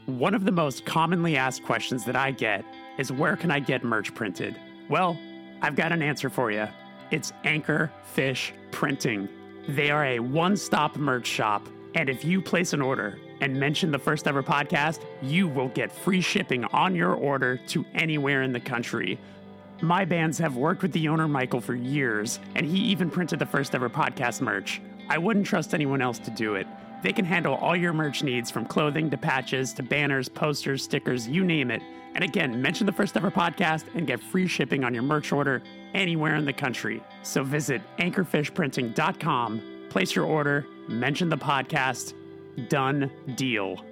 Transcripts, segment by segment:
One of the most commonly asked questions that I get is, where can I get merch printed? Well, I've got an answer for you. It's Anchor Fish Printing. They are a one-stop merch shop, and if you place an order and mention the First Ever Podcast, you will get free shipping on your order to anywhere in the country. My bands have worked with the owner, Michael, for years, and he even printed the First Ever Podcast merch. I wouldn't trust anyone else to do it. They can handle all your merch needs, from clothing to patches to banners, posters, stickers, you name it. And again, mention the First Ever Podcast and get free shipping on your merch order anywhere in the country. So visit anchorfishprinting.com, place your order, mention the podcast, done deal.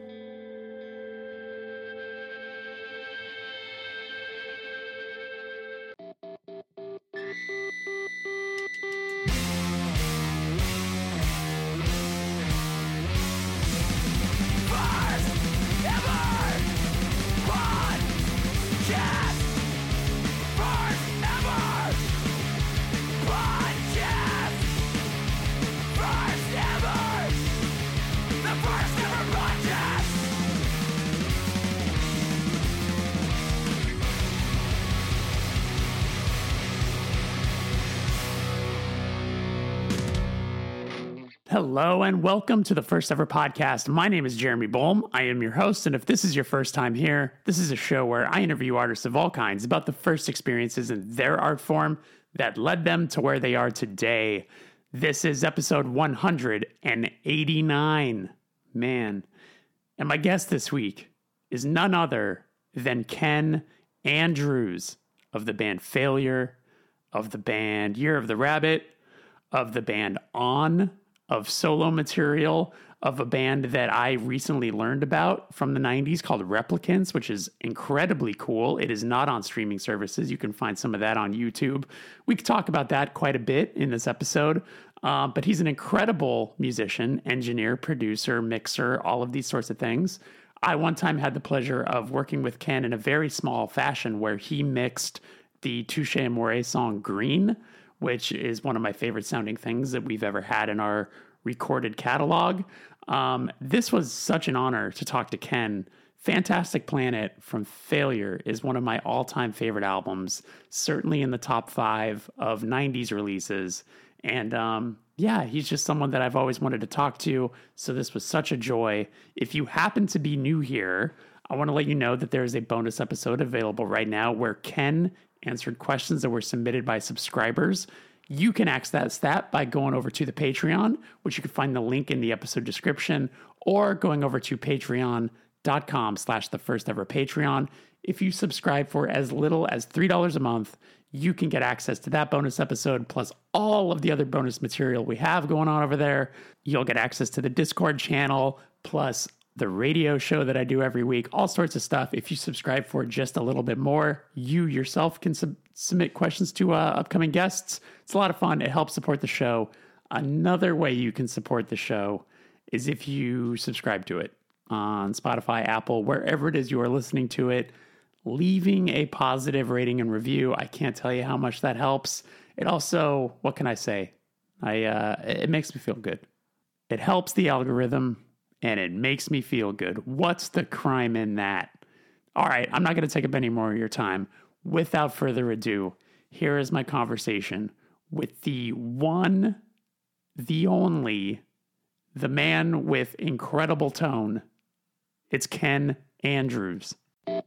Hello and welcome to the First Ever Podcast. My name is Jeremy Boehm. I am your host, and if this is your first time here, this is a show where I interview artists of all kinds about the first experiences in their art form that led them to where they are today. This is episode 189. Man. And my guest this week is none other than Ken Andrews of the band Failure, of the band Year of the Rabbit, of the band On, of solo material, of a band that I recently learned about from the 90s called Replicants, which is incredibly cool. It is not on streaming services. You can find some of that on YouTube. We could talk about that quite a bit in this episode, but he's an incredible musician, engineer, producer, mixer, all of these sorts of things. I one time had the pleasure of working with Ken in a very small fashion where he mixed the Touche Amore song Green, which is one of my favorite sounding things that we've ever had in our recorded catalog. This was such an honor to talk to Ken. Fantastic Planet from Failure is one of my all-time favorite albums, certainly in the top 5 of 90s releases. And yeah, he's just someone that I've always wanted to talk to, so this was such a joy. If you happen to be new here, I want to let you know that there is a bonus episode available right now where Ken answered questions that were submitted by subscribers. You can access that by going over to the Patreon, which you can find the link in the episode description, or going over to patreon.com/thefirsteverpatreon. If you subscribe for as little as $3 a month, you can get access to that bonus episode, plus all of the other bonus material we have going on over there. You'll get access to the Discord channel, plus the radio show that I do every week, all sorts of stuff. If you subscribe for just a little bit more, you yourself can submit questions to upcoming guests. It's a lot of fun. It helps support the show. Another way you can support the show is if you subscribe to it on Spotify, Apple, wherever it is you are listening to it, leaving a positive rating and review. I can't tell you how much that helps. It also, what can I say? It makes me feel good. It helps the algorithm, and it makes me feel good. What's the crime in that? All right, I'm not going to take up any more of your time. Without further ado, here is my conversation with the one, the only, the man with incredible tone. It's Ken Andrews. All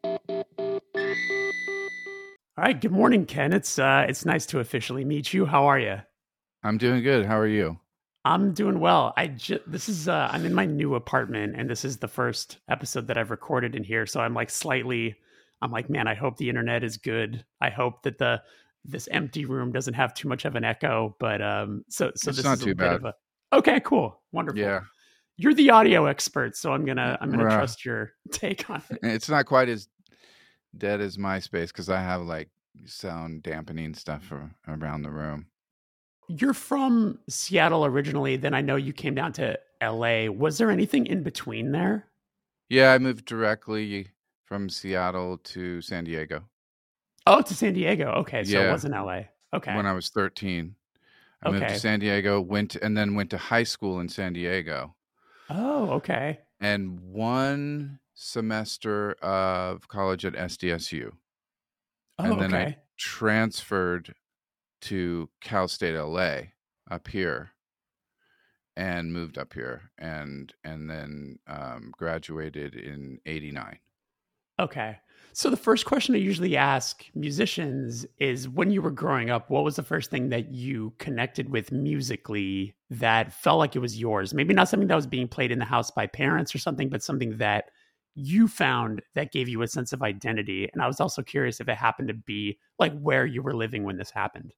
right, good morning, Ken. It's nice to officially meet you. How are you? I'm doing good. How are you? I'm doing well. I'm in my new apartment, and this is the first episode that I've recorded in here. So I'm like, man, I hope the internet is good. I hope that this empty room doesn't have too much of an echo. But so it's this not is too bad. Okay, cool, wonderful. Yeah, you're the audio expert, so I'm gonna trust your take on it. It's not quite as dead as MySpace because I have like sound dampening stuff around the room. You're from Seattle originally, then I know you came down to LA. Was there anything in between there? Yeah, I moved directly from Seattle to San Diego. Oh, to San Diego. Okay, so Yeah. it wasn't LA. Okay. When I was 13. I moved to San Diego, went to high school in San Diego. Oh, okay. And one semester of college at SDSU. Oh, And then I okay. transferred to Cal State LA up here and moved up here and then graduated in 89. Okay. So the first question I usually ask musicians is when you were growing up, what was the first thing that you connected with musically that felt like it was yours? Maybe not something that was being played in the house by parents or something, but something that you found that gave you a sense of identity. And I was also curious if it happened to be like where you were living when this happened.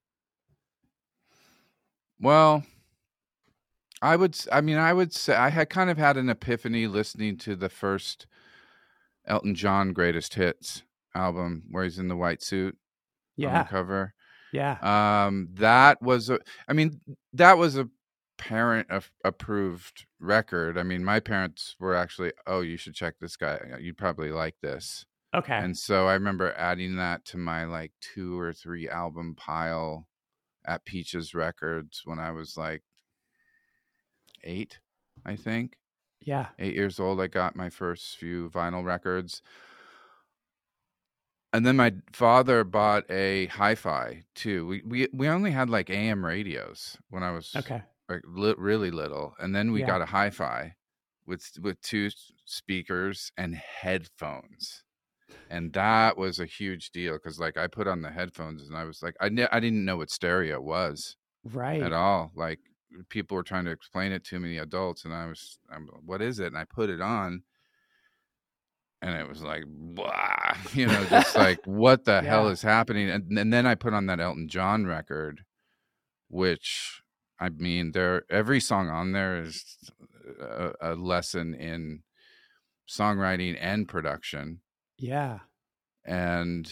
Well, I would say I had kind of had an epiphany listening to the first Elton John Greatest Hits album where he's in the white suit on the Yeah. cover. Yeah. That was that was a parent approved record. I mean, my parents were actually, oh, you should check this guy. You'd probably like this. Okay. And so I remember adding that to my like 2 or 3 album pile at Peaches Records when I was like 8, I think. Yeah. 8 years old. I got my first few vinyl records. And then my father bought a hi-fi too. We only had like AM radios when I was Okay. like really little, and then we Yeah. got a hi-fi with 2 speakers and headphones, and that was a huge deal because like I put on the headphones and I was like I didn't know what stereo was at Right. all. Like people were trying to explain it to me, adults, and what is it? And I put it on. And it was like, blah, just like, what the hell Yeah. is happening? And then I put on that Elton John record, which, I mean, every song on there is a lesson in songwriting and production. Yeah. And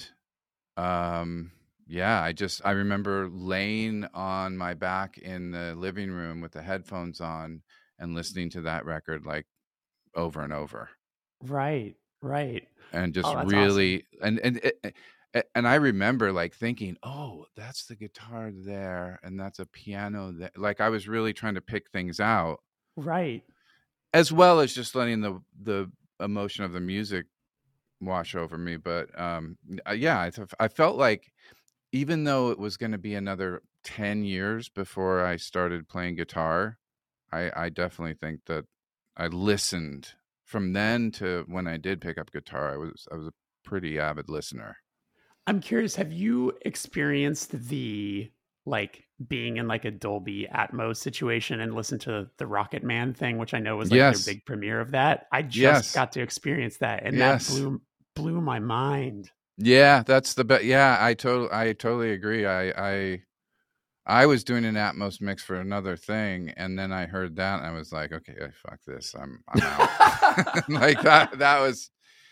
yeah, I remember laying on my back in the living room with the headphones on and listening to that record like over and over. Right. Right. And just Oh, that's awesome. really and I remember like thinking, oh, that's the guitar there and that's a piano there. Like I was really trying to pick things out, Right. as well as just letting the emotion of the music wash over me. But yeah, I felt like even though it was going to be another 10 years before I started playing guitar, I definitely think that I listened from then to when I did pick up guitar. I was a pretty avid listener. I'm curious, have you experienced the like being in like a Dolby Atmos situation and listen to the Rocket Man thing, which I know was like their Yes. big premiere of that? I just Yes. got to experience that and that Yes. blew my mind. Yeah, that's the best. Yeah, I totally agree. I was doing an Atmos mix for another thing, and then I heard that, and I was like, okay, fuck this, I'm out. Like that was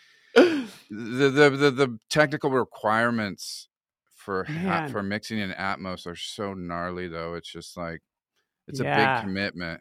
the technical requirements for Man. for mixing in Atmos are so gnarly, though. It's just like it's a big Yeah. commitment,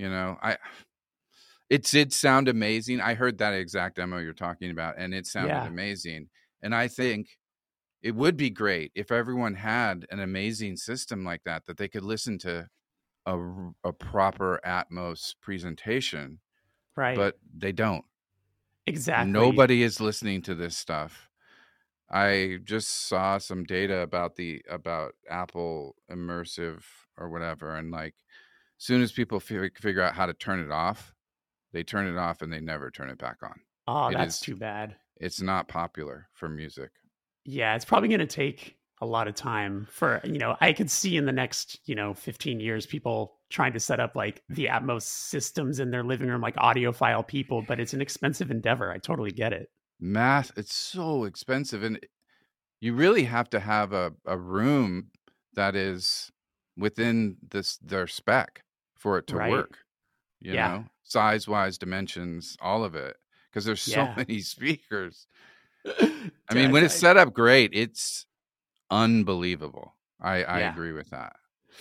It did sound amazing. I heard that exact demo you're talking about, and it sounded Yeah. amazing. And I think it would be great if everyone had an amazing system like that they could listen to a proper Atmos presentation, Right. but they don't. Exactly. Nobody is listening to this stuff. I just saw some data about Apple Immersive or whatever, and like as soon as people figure out how to turn it off, they turn it off and they never turn it back on. Oh, that's too bad. It's not popular for music. Yeah, it's probably going to take a lot of time for, I could see in the next, 15 years, people trying to set up like the Atmos systems in their living room, like audiophile people, but it's an expensive endeavor. I totally get it. Math, it's so expensive. And you really have to have a room that is within their spec for it to Right. work, Yeah. size wise, dimensions, all of it. Because there's so Yeah. many speakers. I mean, when it's I- set up great, it's unbelievable. I yeah. agree with that.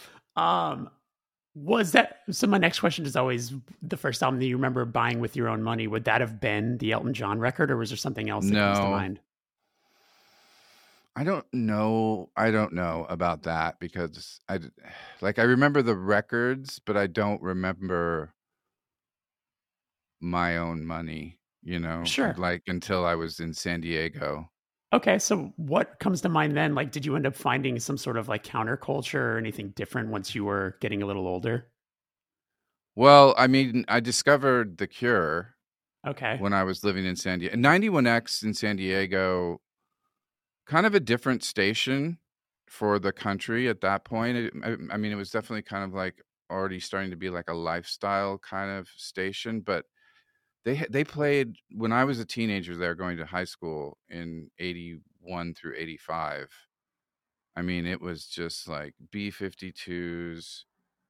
Was that so? My next question is always the first album that you remember buying with your own money. Would that have been the Elton John record, or was there something else that comes to No, mind? I don't know. I don't know about that because I remember the records, but I don't remember my own money. Sure. like until I was in San Diego. Okay, so what comes to mind then? Like, did you end up finding some sort of like counterculture or anything different once you were getting a little older? Well, I mean, I discovered The Cure Okay. when I was living in San Diego. 91X in San Diego, kind of a different station for the country at that point. I mean, it was definitely kind of like already starting to be like a lifestyle kind of station, but they played when I was a teenager there going to high school in 81 through 85. I mean, it was just like B-52s,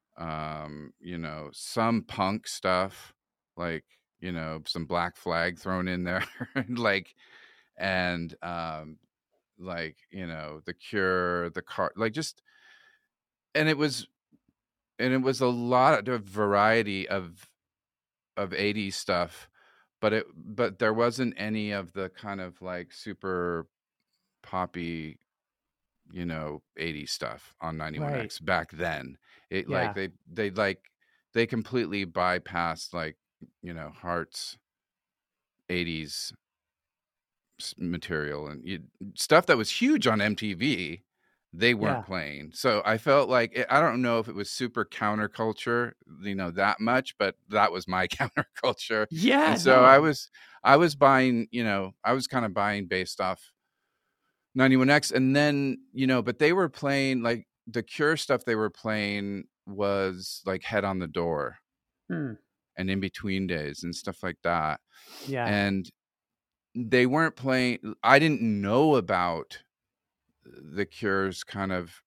some punk stuff, like, some Black Flag thrown in there, like, and like, The Cure, the car, like just, and it was a lot of variety of 80s stuff, but there wasn't any of the kind of like super poppy 80s stuff on Right. 91X back then. It like Yeah. they completely bypassed like Heart's 80s material and stuff that was huge on MTV. They weren't Yeah. playing, so I felt like I don't know if it was super counterculture, that much, but that was my counterculture. Yeah. And so No. I was buying, I was kind of buying based off 91X, and then but they were playing like the Cure stuff. They were playing was like Head on the Door Hmm. and In Between Days and stuff like that, Yeah. and they weren't playing. I didn't know about the Cure's kind of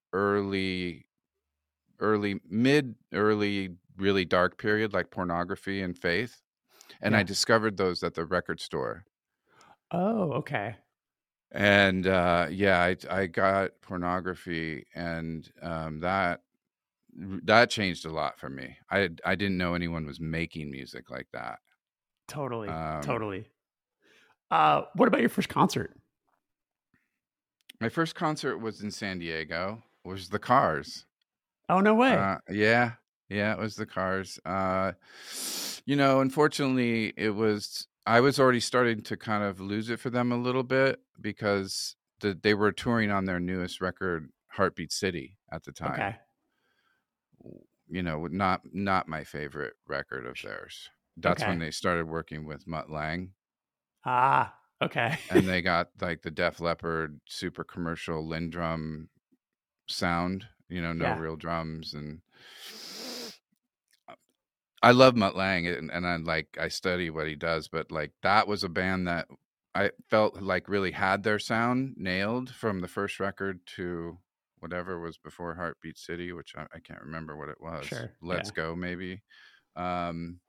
early really dark period, like Pornography and Faith, and I Yeah. discovered those at the record store. Oh, okay. And yeah, I got Pornography, and that changed a lot for me. I didn't know anyone was making music like that. Totally. Um, Totally. What about your first concert? my first concert was in San Diego. Was the Cars. Oh, no way. Yeah, yeah, it was the Cars. Unfortunately, I was already starting to kind of lose it for them a little bit because they were touring on their newest record, Heartbeat City, at the time. Okay. Not my favorite record of theirs. That's when Okay. they started working with Mutt Lange, Ah, okay. and they got like the Def Leppard super commercial Lindrum sound, no Yeah. real drums. And I love Mutt Lange, and I study what he does, but like that was a band that I felt like really had their sound nailed from the first record to whatever was before Heartbeat City, which I can't remember what it was. Sure. Let's Yeah. Go, maybe. Um,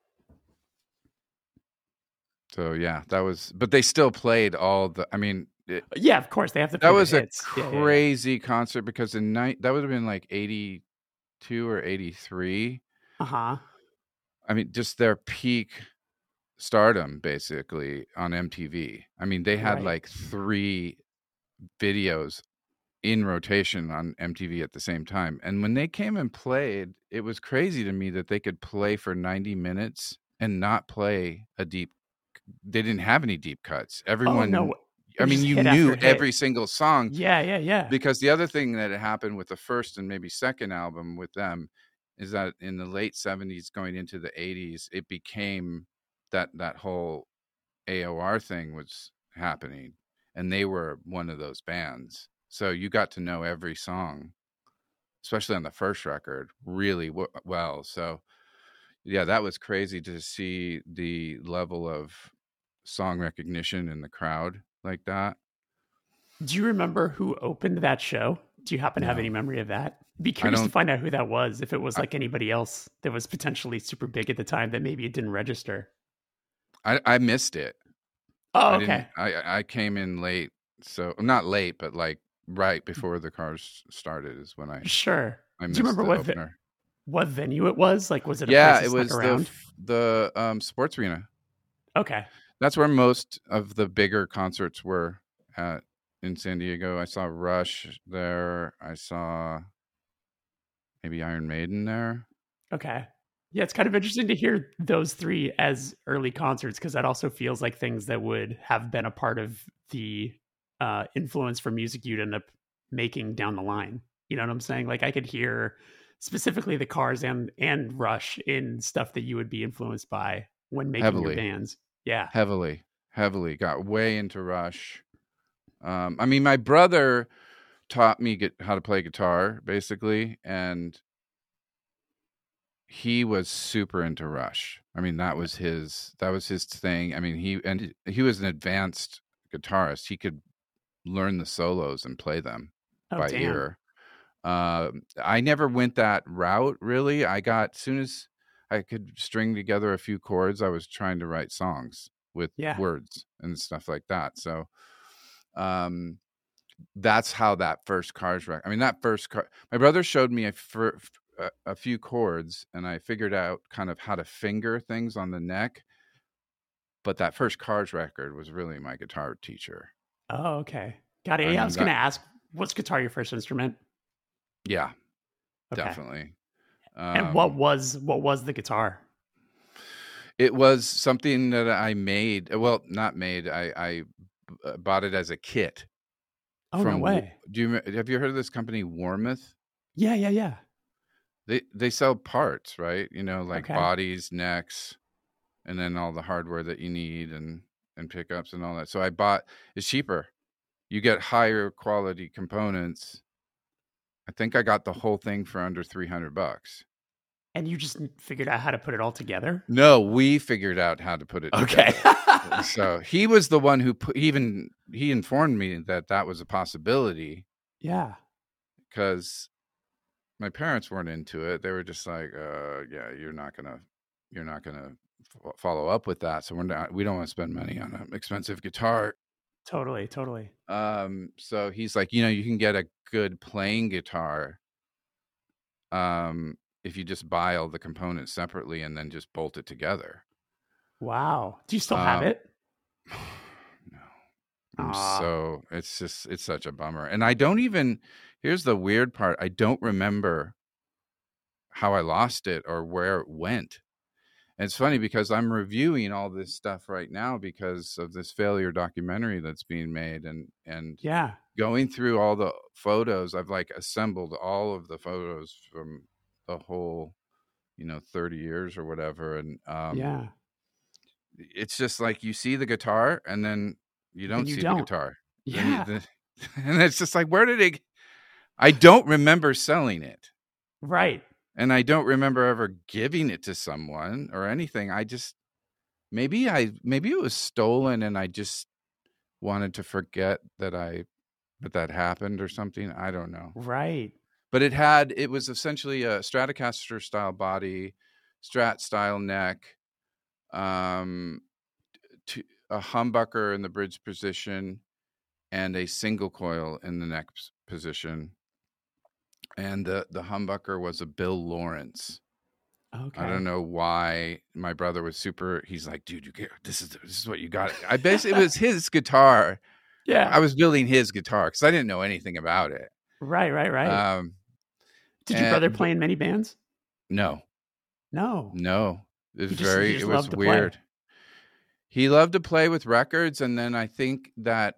so yeah, that was, but they still played all the, I mean, Yeah, of course. They have to that play the was a hits. Yeah. Yeah. Yeah. crazy concert because that would have been like 82 or 83. Uh huh. I mean, just their peak stardom basically on MTV. I mean, they had Right. like 3 videos in rotation on MTV at the same time. And when they came and played, it was crazy to me that they could play for 90 minutes and not play they didn't have any deep cuts. Oh, no. Everyone, It I was mean, just you hit after knew hit. every single song, Yeah. Yeah. Yeah. because the other thing that had happened with the first and maybe second album with them is that in the late 70s going into the 80s, it became that whole AOR thing was happening, and they were one of those bands. So you got to know every song, especially on the first record, really well. So yeah, that was crazy to see the level of song recognition in the crowd like that. Do you remember who opened that show? Do you happen to have any No, memory of that? Be I curious to don't. find out who that was, if it was I, like anybody else that was potentially super big at the time that maybe it didn't register. I missed it. Oh, I okay. didn't. I came in late, so not late, but like right before the Cars started is when Sure. I Do you missed remember the opener. what venue it was? Like, was it a place Yeah, that it stuck was the around? sports arena. Okay. That's where most of the bigger concerts were at in San Diego. I saw Rush there. I saw maybe Iron Maiden there. Okay. Yeah, it's kind of interesting to hear those three as early concerts because that also feels like things that would have been a part of the influence for music you'd end up making down the line. You know what I'm saying? Like I could hear specifically the Cars and Rush in stuff that you would be influenced by when making your Heavily, bands. Yeah. heavily. Got way into Rush. I mean, my brother taught me how to play guitar, basically, and he was super into Rush. I mean, that was his thing. I mean, he was an advanced guitarist. He could learn the solos and play them Oh, by damn. ear. I never went that route, really. As soon as I could string together a few chords, I was trying to write songs with Yeah. words and stuff like that. So, that's how that first Cars record. I mean, that first car. My brother showed me a few chords, and I figured out kind of how to finger things on the neck. But that first Cars record was really my guitar teacher. Oh, okay. Got it. I Yeah, I mean was going to that. ask, what's guitar your first instrument? Yeah, Okay. definitely. And what was the guitar? It was something that I made. Well, not made. I bought it as a kit Oh, no from. way. Have you heard of this company, Warmouth? Yeah, yeah, yeah. They sell parts, right? Like Okay. bodies, necks, and then all the hardware that you need and pickups and all that. So I bought. It's cheaper. You get higher quality components. I think I got the whole thing for under $300. And you just figured out how to put it all together? No, we figured out how to put it Okay. together. So he was the one who he informed me that was a possibility, Yeah. because my parents weren't into it. They were just like, yeah, you're not gonna follow up with that. So we don't want to spend money on an expensive guitar. Totally, totally. So he's like, you can get a good playing guitar, if you just buy all the components separately and then just bolt it together. Wow. Do you still have Um, it? No, Ah, it's such a bummer. And here's the weird part. I don't remember how I lost it or where it went. And it's funny because I'm reviewing all this stuff right now because of this failure documentary that's being made, and yeah. going through all the photos. I've like assembled all of the photos from the whole, 30 years or whatever. And Yeah. it's just like you see the guitar and then you Then don't you see the don't. guitar. Yeah. And it's just like, I don't remember selling it. Right. And I don't remember ever giving it to someone or anything. Maybe it was stolen and I just wanted to forget that happened or something. I don't know. Right. But it was essentially a Stratocaster style body, Strat style neck, um, a humbucker in the bridge position, and a single coil in the neck position. And the humbucker was a Bill Lawrence. I don't Okay. know why my brother was super. He's like, dude, this is what you got. I basically, it was his guitar. Yeah. I was building his guitar because I didn't know anything about it. Right, right, right. Um, Did your brother but play in many bands? no, No. He it just was loved to play. weird. He loved to play with records, and then I think that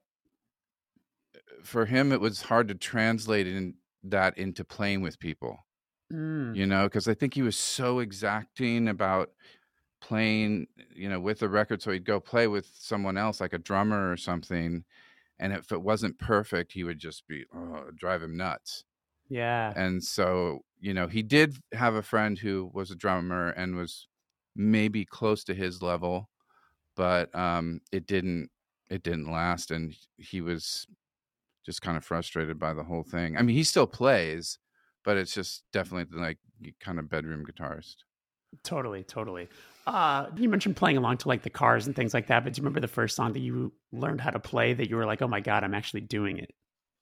for him it was hard to translate that into playing with people. Mm. Because I think he was so exacting about playing, with the record. So he'd go play with someone else, like a drummer or something. And if it wasn't perfect, he would just drive him nuts. Yeah. And so, he did have a friend who was a drummer and was maybe close to his level, but it didn't last. And he was just kind of frustrated by the whole thing. I mean, he still plays, but it's just definitely like kind of bedroom guitarist. Totally, totally. You mentioned playing along to like the Cars and things like that, but do you remember the first song that you learned how to play that you were like, "Oh my god, I'm actually doing it"?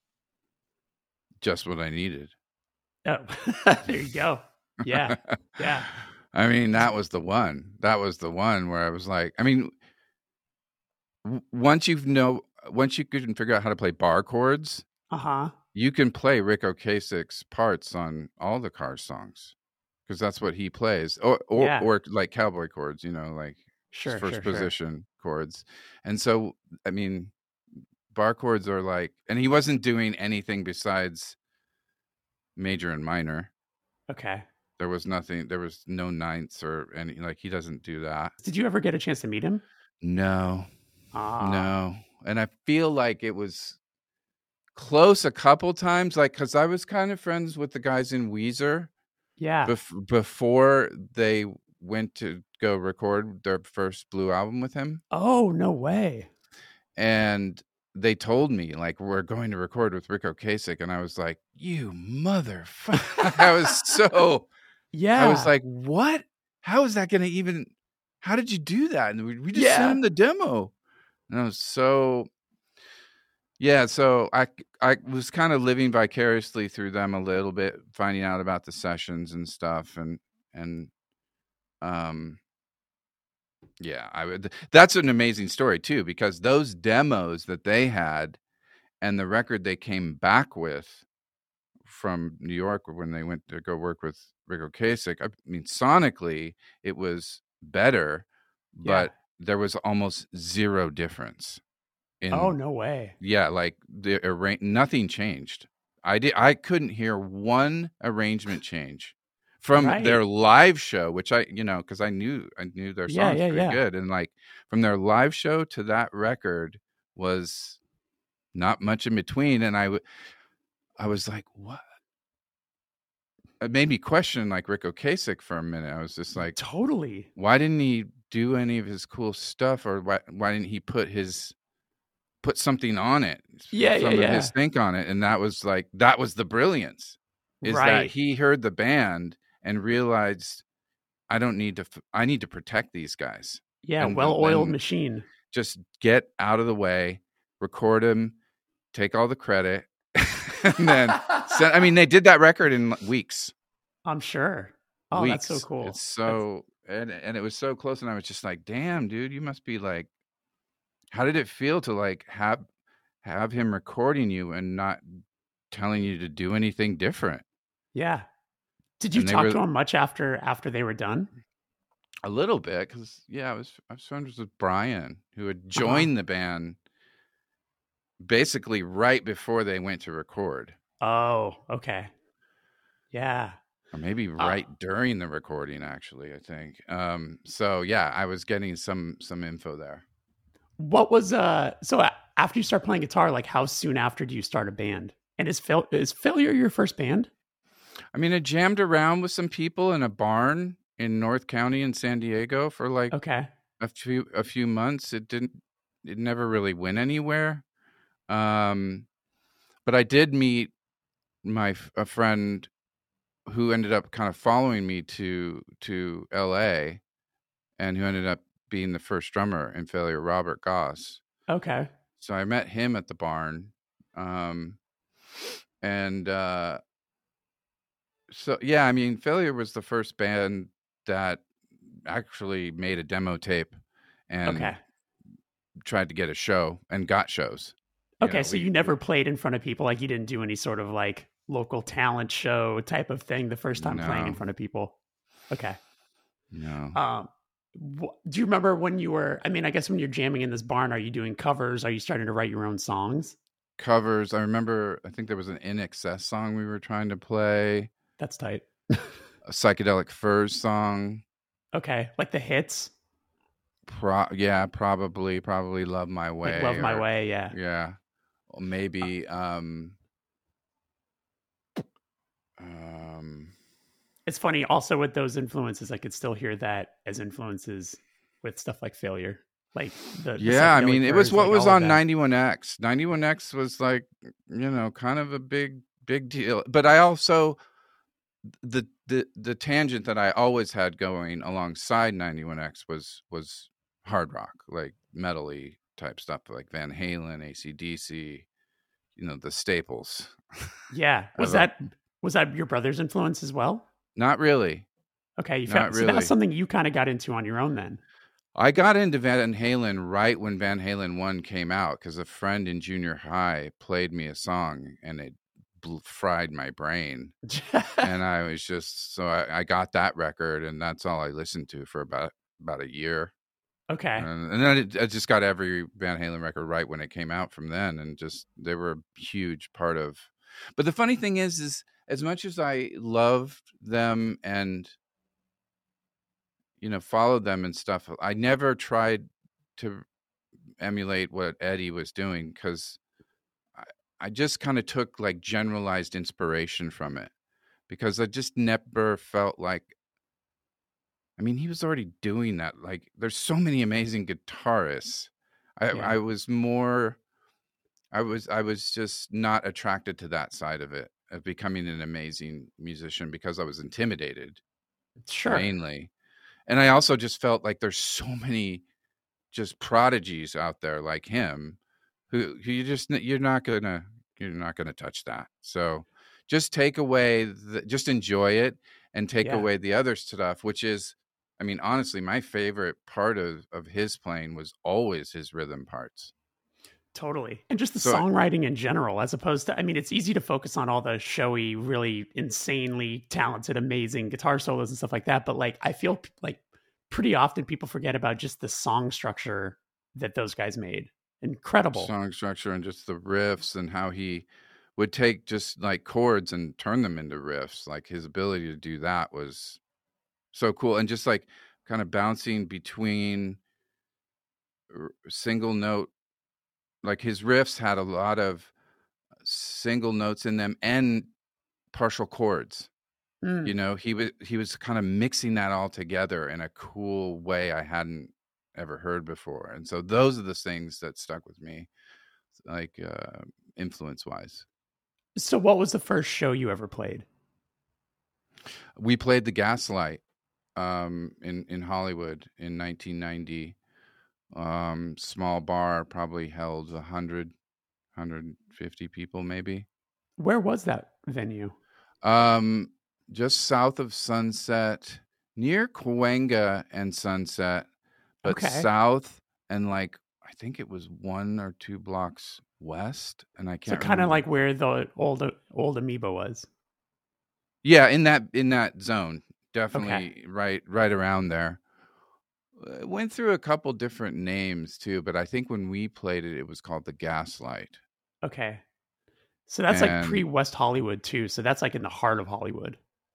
Just what I needed. Oh, there you go. Yeah, yeah. I mean, that was the one. That was the one where I was like, I mean, once you can figure out how to play bar chords, Uh huh. you can play Ric Ocasek's parts on all the Cars songs because that's what he plays, Yeah. or like cowboy chords, you know, like Sure, first sure, sure. position chords. And so, I mean, bar chords are like, and he wasn't doing anything besides major and minor. Okay. There was nothing, there was no ninths or any, like, he doesn't do that. Did you ever get a chance to meet him? No, Ah, no. And I feel like it was close a couple times, like, because I was kind of friends with the guys in Weezer yeah. before they went to go record their first Blue album with him. Oh, no way. And they told me, like, we're going to record with Rick Ocasek. And I was like, you motherfucker. I was Yeah. like, what? How is that going to even, how did you do that? And we just sent Yeah. him the demo. And I was so, yeah. So I was kind of living vicariously through them a little bit, finding out about the sessions and stuff. And, um, yeah, I would, that's an amazing story too, because those demos that they had and the record they came back with from New York when they went to go work with Rick Ocasek, I mean, sonically it was better, Yeah. but there was almost zero difference Oh, in, no way. yeah, like nothing changed. I couldn't hear one arrangement change from Right. their live show, which I, you know, because I knew their Yeah, songs yeah, pretty yeah. good, and like from their live show to that record was not much in between, and I was like, what? It made me question like Rick Ocasek for a minute. I was just like, Totally. why didn't he do any of his cool stuff, or why didn't he put something on it, Yeah, yeah, some of his yeah. think on it? And that was the brilliance, is that Right. he heard the band and realized I need to protect these guys, Yeah, and well-oiled then machine. just get out of the way, record him, take all the credit, and then send. I mean, they did that record in weeks. I'm sure. Oh, that's so Weeks. cool. It's That's so, and it was so close, and I was just like, damn, dude, you must be like, how did it feel to like have him recording you and not telling you to do anything different? yeah. Did you And they talk were to him much after they were done? a little bit, because yeah, I was friends with Brian, who had Uh-huh. joined the band basically right before they went to record, Oh, okay. Yeah. or maybe Uh, right during the recording, actually, I think. So yeah, I was getting some info there. what was after you start playing guitar, like how soon after do you start a band? And is Failure your first band? I mean, I jammed around with some people in a barn in North County in San Diego for like Okay. a few months. It never really went anywhere. Um, but I did meet a friend who ended up kind of following me to LA, and who ended up being the first drummer in Failure, Robert Goss. Okay. So I met him at the barn. Um, and so yeah, I mean, Failure was the first band that actually made a demo tape and Okay. tried to get a show and got shows. You Okay, know, so you never played in front of people, like you didn't do any sort of like local talent show type of thing the first time playing in no, front of people. Okay. no Um do you remember when you were, I mean, I guess when you're jamming in this barn, are you doing covers? Are you starting to write your own songs? covers. I remember, I think there was an In Excess song we were trying to play, That's tight. a Psychedelic Furs song. Okay, like the hits, Yeah, probably Love My like Way, Love My or Way, yeah. yeah, or Uh, maybe um It's funny also with those influences, I could still hear that as influences with stuff like Failure. Like the yeah, I psychedelic mean, it was furs, what like was all of on that. 91X. 91X was like, kind of a big deal. But I also, the tangent that I always had going alongside 91X was hard rock, like metal-y type stuff, like Van Halen, AC/DC, the staples. Yeah. of a, Was that your brother's influence as well? Not really, Okay, you not found, so that's really. something you kind of got into on your own then. I got into Van Halen right when Van Halen 1 came out, because a friend in junior high played me a song, and it fried my brain. And I was just, so I got that record, and that's all I listened to for about a year. Okay. And then I just got every Van Halen record right when it came out from then, and just they were a huge part of. But the funny thing is as much as I loved them and followed them and stuff, I never tried to emulate what Eddie was doing, because I just kind of took like generalized inspiration from it, because I just never felt like, I mean, he was already doing that. Like, there's so many amazing guitarists. Yeah. I was more, I was just not attracted to that side of it, of becoming an amazing musician, because I was intimidated Sure. mainly. And I also just felt like there's so many just prodigies out there like him, who you're not gonna touch that. So just take away just enjoy it, and take Yeah. away the other stuff, which is, I mean, honestly, my favorite part of his playing was always his rhythm parts. Totally. And just the So songwriting in general, as opposed to, I mean, it's easy to focus on all the showy, really insanely talented, amazing guitar solos and stuff like that. But like, I feel like pretty often people forget about just the song structure that those guys made. Incredible. song structure, and just the riffs, and how he would take just like chords and turn them into riffs. Like, his ability to do that was so cool. And just like kind of bouncing between single note, like his riffs had a lot of single notes in them and partial chords. Mm. He was kind of mixing that all together in a cool way I hadn't ever heard before. And so those are the things that stuck with me, like influence wise. So, what was the first show you ever played? We played the Gaslight in Hollywood in 1990. Small bar, probably held 150 people maybe. Where was that venue? Just south of Sunset, near Cahuenga and Sunset, but Okay. south, and like I think it was 1 or 2 blocks west, and I So can't kind of remember. like where the old Amoeba was. Yeah, in that zone, Okay. definitely right around there. It went through a couple different names too, but I think when we played it, it was called the Gaslight. Okay. So that's like And pre-West Hollywood too. So that's like in the heart of Hollywood.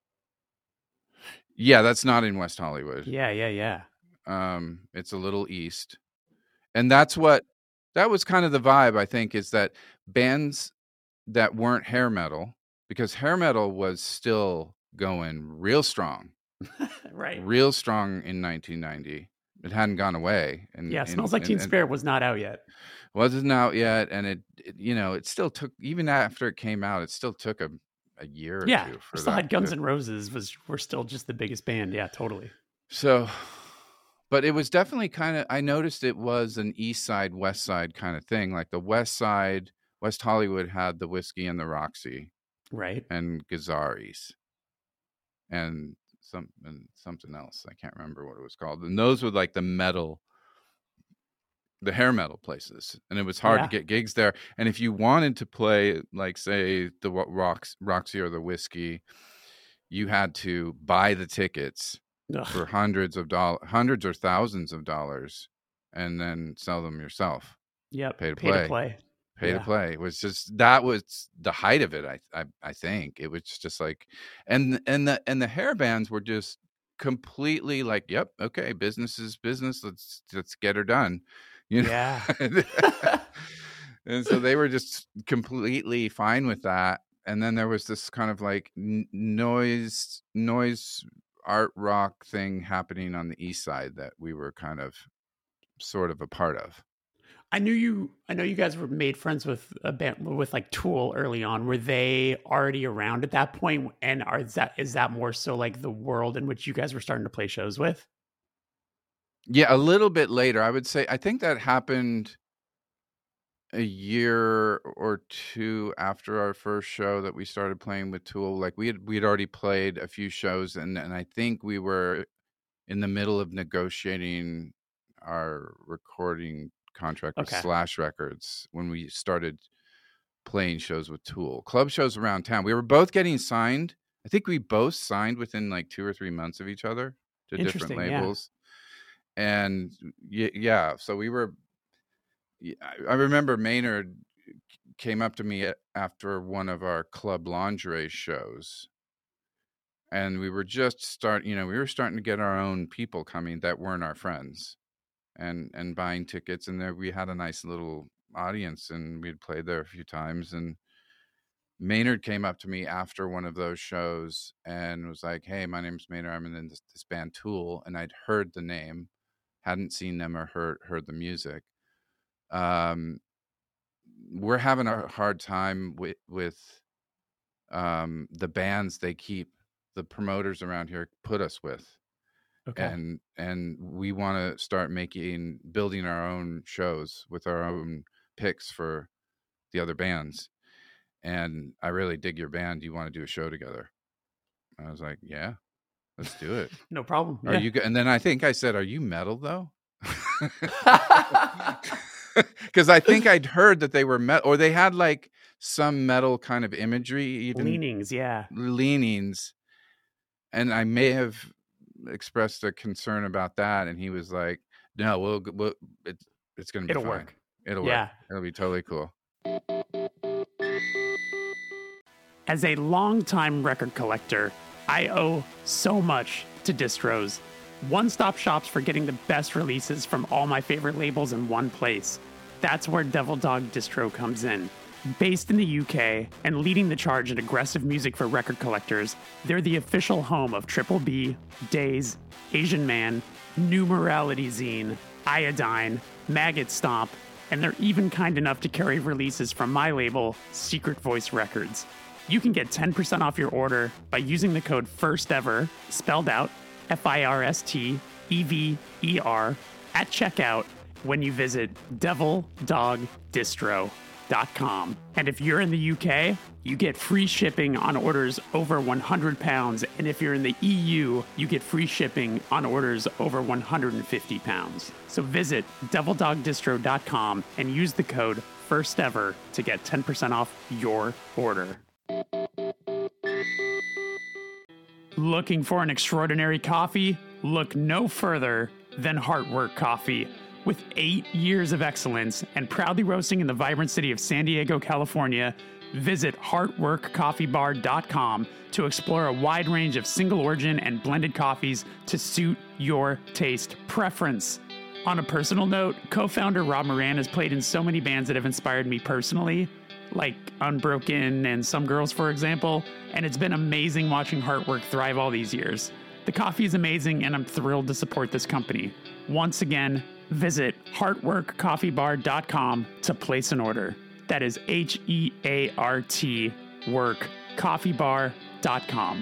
yeah, that's not in West Hollywood. Yeah, yeah, yeah. It's a little east. And that was kind of the vibe, I think, is that bands that weren't hair metal, because hair metal was still going real strong Right. in 1990. It hadn't gone away. Yeah, Smells Like Teen Spirit was not out yet. Wasn't out yet, and it still took, even after it came out, it still took a year or Yeah, two we for still that had Guns N' Roses. Were still just the biggest band. Yeah, totally. So, but it was definitely kind of, I noticed it was an east side, west side kind of thing. Like the west side, West Hollywood had the Whiskey and the Roxy Right. and Gazzari's and something else. I can't remember what it was called. And those were like the hair metal places. And it was hard to get gigs there. And if you wanted to play, like, say, the Roxy or the Whiskey, you had to buy the tickets for hundreds or thousands of dollars, and then sell them yourself. Yep. Pay to play. It was just, that was the height of it. I think it was just like, and the hair bands were just completely like, yep, okay, business is business. Let's get her done. Yeah. And so they were just completely fine with that. And then there was this kind of like noise art rock thing happening on the east side that we were kind of sort of a part of. I know you guys were made friends with a band with like Tool early on. Were they already around at that point? And is that more so like the world in which you guys were starting to play shows with? Yeah, a little bit later, I would say. I think that happened a year or two after our first show that we started playing with Tool. Like we'd already played a few shows, and I think we were in the middle of negotiating our recording contract with Okay. Slash Records when we started playing shows with Tool. Club shows around town. We were both getting signed. I think we both signed within like 2 or 3 months of each other to different Interesting, labels. And yeah, so we were. I remember Maynard came up to me after one of our Club Lingerie shows, and we were just starting to get our own people coming that weren't our friends, and buying tickets, and there we had a nice little audience, and we'd played there a few times. And Maynard came up to me after one of those shows and was like, "Hey, my name's Maynard. I'm in this band Tool," and I'd heard the name, hadn't seen them or heard the music. We're having a hard time with the bands the promoters around here put us with. Okay. And we want to start building our own shows with our own picks for the other bands. And I really dig your band. Do you want to do a show together? I was like, yeah, let's do it. No problem. Are you? And then I think I said, "Are you metal though?" Because I think I'd heard that they were metal, or they had like some metal kind of imagery, even Leanings, yeah. leanings. And I may have expressed a concern about that, and he was like, "No, it's going to be It'll fine. work. It'll Yeah. work. It'll be totally cool." As a longtime record collector, I owe so much to distros. One-stop shops for getting the best releases from all my favorite labels in one place. That's where Devil Dog Distro comes in. Based in the UK and leading the charge in aggressive music for record collectors, they're the official home of Triple B, Days, Asian Man, New Morality Zine, Iodine, Maggot Stomp, and they're even kind enough to carry releases from my label, Secret Voice Records. You can get 10% off your order by using the code FIRSTEVER, spelled out FIRSTEVER, at checkout when you visit devilDogDistro.com. And if you're in the UK, you get free shipping on orders over £100. And if you're in the EU, you get free shipping on orders over £150. So visit devilDogDistro.com and use the code FIRSTEVER to get 10% off your order. Looking for an extraordinary coffee? Look no further than Heartwork Coffee. With 8 years of excellence and proudly roasting in the vibrant city of San Diego, California, visit heartworkcoffeebar.com to explore a wide range of single origin and blended coffees to suit your taste preference. On a personal note, co-founder Rob Moran has played in so many bands that have inspired me personally, like Unbroken and Some Girls, for example, and it's been amazing watching Heartwork thrive all these years. The coffee is amazing, and I'm thrilled to support this company. Once again, visit heartworkcoffeebar.com to place an order. That is HEART work coffeebar.com.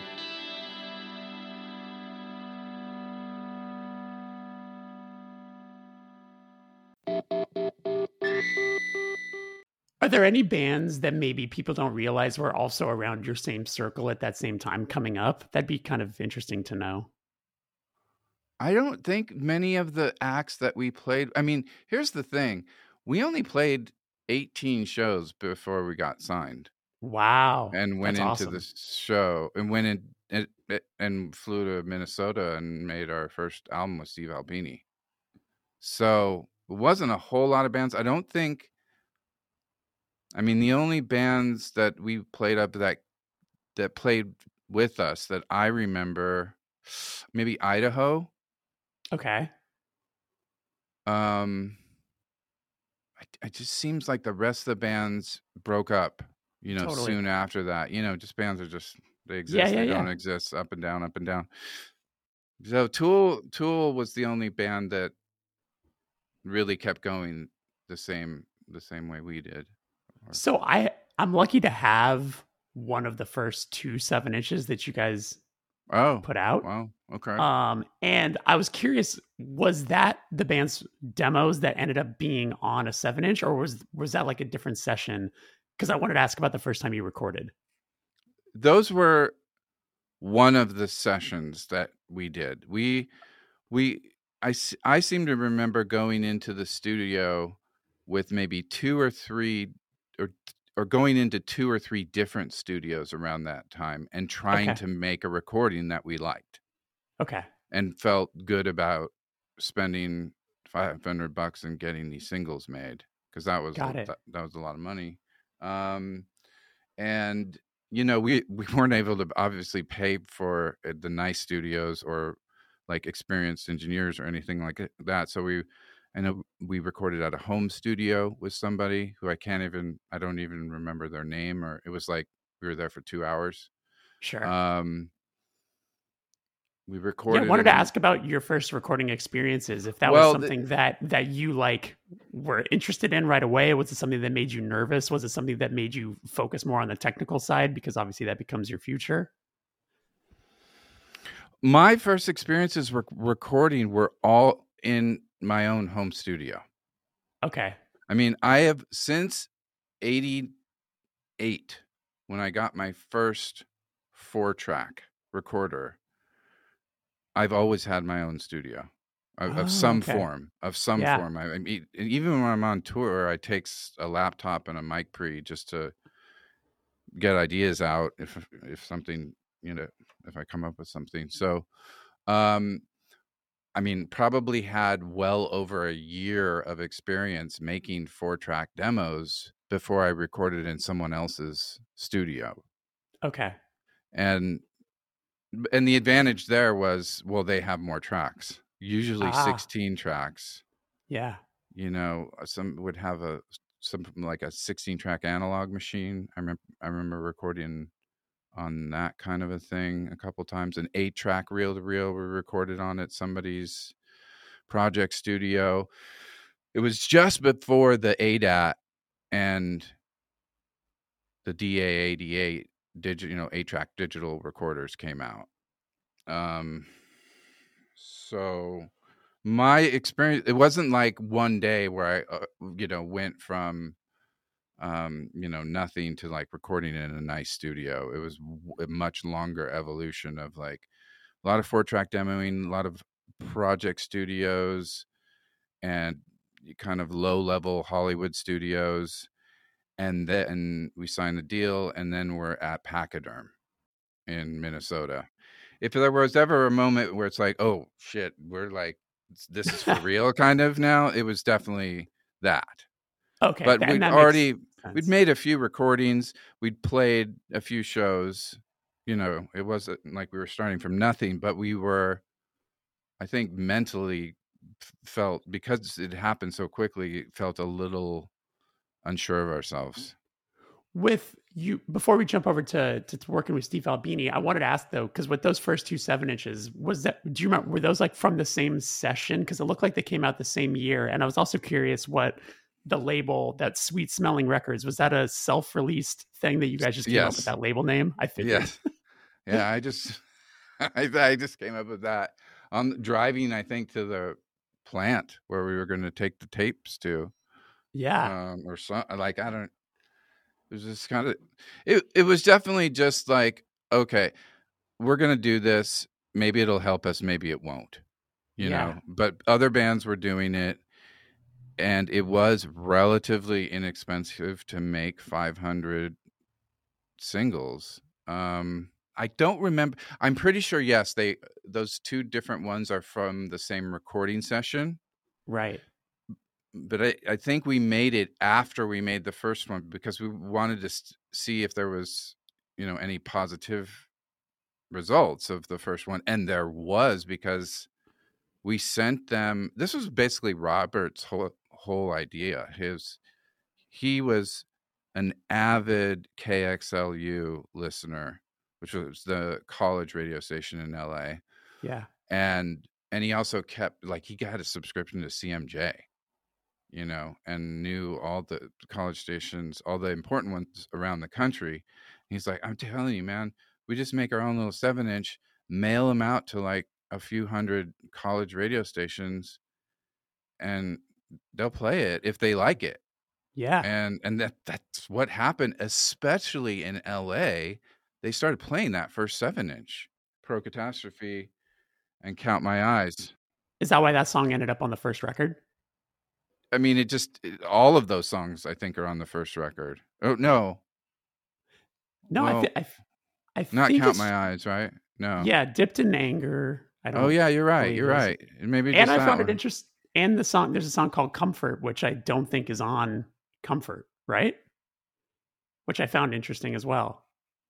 Are there any bands that maybe people don't realize were also around your same circle at that same time coming up? That'd be kind of interesting to know. I don't think many of the acts that we played. I mean, here's the thing: we only played 18 shows before we got signed. Wow, and went that's into awesome. the show and went in and flew to Minnesota and made our first album with Steve Albini. So it wasn't a whole lot of bands. I don't think. I mean, the only bands that we played up that played with us that I remember, maybe Idaho. Okay. It just seems like the rest of the bands broke up, Totally. soon after that. Just bands are just, they exist, they don't exist, up and down, up and down. So Tool was the only band that really kept going the same way we did. So I'm lucky to have one of the first 2 7-inches that you guys put out. Wow. Okay. And I was curious, was that the band's demos that ended up being on a 7-inch, or was that like a different session? Because I wanted to ask about the first time you recorded. Those were one of the sessions that we did. I seem to remember going into the studio with maybe 2 or 3 or going into 2 or 3 different studios around that time and trying Okay. to make a recording that we liked Okay. and felt good about spending $500 and getting these singles made, because that was Got it. that was a lot of money. And we weren't able to obviously pay for the nice studios or like experienced engineers or anything like that. So I know we recorded at a home studio with somebody who I don't even remember their name, or it was like we were there for 2 hours. Sure. We Yeah, I recorded wanted to in ask about your first recording experiences. If that was well, something that you like were interested in right away, was it something that made you nervous? Was it something that made you focus more on the technical side because obviously that becomes your future? my first experiences recording were all in my own home studio. Okay. I mean, I have since 88, when I got my first 4-track recorder, I've always had my own studio of Oh, some okay. form. Of some Yeah. form. I mean, even when I'm on tour, I take a laptop and a mic pre just to get ideas out if something, if I come up with something. So, I mean, probably had well over a year of experience making 4-track demos before I recorded in someone else's studio. Okay. And the advantage there was, well, they have more tracks, usually 16 tracks. Yeah. Some would have something like a 16-track analog machine. I remember recording on that kind of a thing a couple times. An 8-track reel-to-reel we recorded on at somebody's project studio. It was just before the ADAT and the DA88 digital, 8-track digital recorders came out. So my experience, it wasn't like one day where I went from nothing to like recording in a nice studio. It was a much longer evolution of like a lot of 4-track demoing, a lot of project studios, and kind of low-level Hollywood studios. And then we signed the deal, and then we're at Pachyderm in Minnesota. If there was ever a moment where it's like, oh shit, we're like, this is for real kind of now, it was definitely that. Okay. But we'd Sense. made a few recordings, we'd played a few shows. It wasn't like we were starting from nothing, but we were, I think, mentally felt, because it happened so quickly, felt a little unsure of ourselves. With you, before we jump over to working with Steve Albini, I wanted to ask though, because with those first 2 7-inches, do you remember, were those like from the same session? Because it looked like they came out the same year. And I was also curious what the label, that Sweet Smelling Records, was that a self-released thing that you guys just came up with that label name? I figured. Yes. Yeah, I just came up with that on driving, I think, to the plant where we were going to take the tapes to. Yeah. Or something like, I don't. It was just kind of. It was definitely just like, okay, we're going to do this. Maybe it'll help us. Maybe it won't. But other bands were doing it, and it was relatively inexpensive to make 500 singles. I don't remember. I'm pretty sure, yes, those 2 different ones are from the same recording session. Right. But I think we made it after we made the first one, because we wanted to see if there was, any positive results of the first one. And there was, because we sent them, this was basically Robert's whole idea. He was an avid KXLU listener, which was the college radio station in LA. Yeah. And he also kept, like, he got a subscription to CMJ, and knew all the college stations, all the important ones around the country. He's like, I'm telling you, man, we just make our own little 7-inch, mail them out to like a few hundred college radio stations, and they'll play it if they like it. Yeah. And that's what happened, especially in LA. They started playing that first 7-inch, Pro Catastrophe and Count My Eyes. Is that why that song ended up on the first record? I mean, all of those songs I think are on the first record. Oh no, No, well, I not think Count it's My Eyes, right? No. yeah, Dipped in Anger. I Oh don't yeah, you're right. believe You're is, right. Maybe and just I that found it one. interesting. And there's a song called Comfort, which I don't think is on Comfort, right? Which I found interesting as well.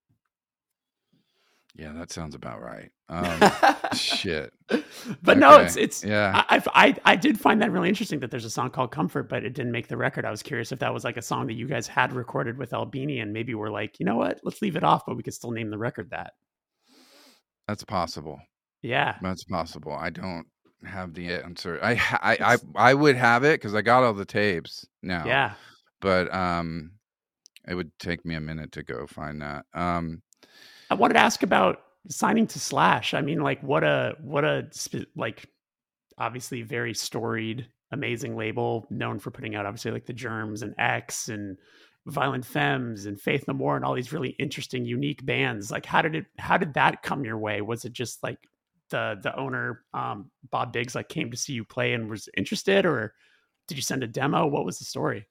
Yeah, that sounds about right. Shit. But no, Okay. it's Yeah. I did find that really interesting that there's a song called Comfort, but it didn't make the record. I was curious if that was like a song that you guys had recorded with Albini, and maybe we're like, you know what, let's leave it off, but we could still name the record that. That's possible. Yeah, That's possible. I don't have the answer. I would have it because I got all the tapes now. yeah. But it would take me a minute to go find that. I wanted to ask about signing to Slash. I mean, like, like, obviously very storied, amazing label known for putting out obviously like the Germs and X and Violent Femmes and Faith No More and all these really interesting, unique bands. Like, how did that come your way? Was it just like the owner, Bob Biggs, like came to see you play and was interested, or did you send a demo? What was the story?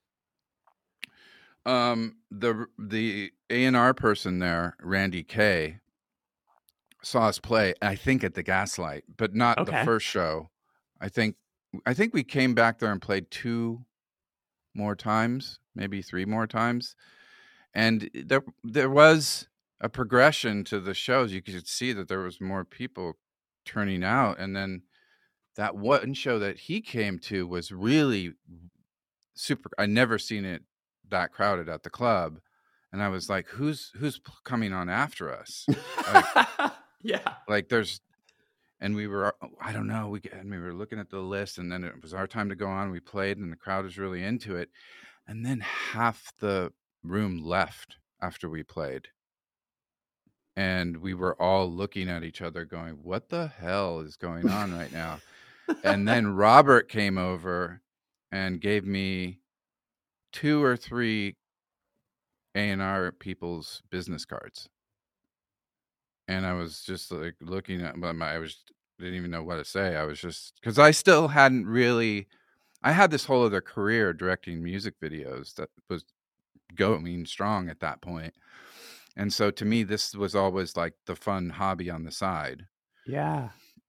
The A&R person there, Randy Kay, saw us play, I think at the Gaslight, but not the first show. I think we came back there and played 2 more times, maybe 3 more times. And there was a progression to the shows. You could see that there was more people turning out. And then that one show that he came to was really super. I never seen it that crowded at the club. And I was like, who's coming on after us? Like, yeah. Like and we were, I don't know, we were looking at the list, and then it was our time to go on. We played and the crowd was really into it. And then half the room left after we played. And we were all looking at each other going, what the hell is going on right now? And then Robert came over and gave me 2 or 3 A&R people's business cards. And I was just like looking at didn't even know what to say. I was just, because I still hadn't really, I had this whole other career directing music videos that was going strong at that point. And so to me, this was always like the fun hobby on the side. Yeah.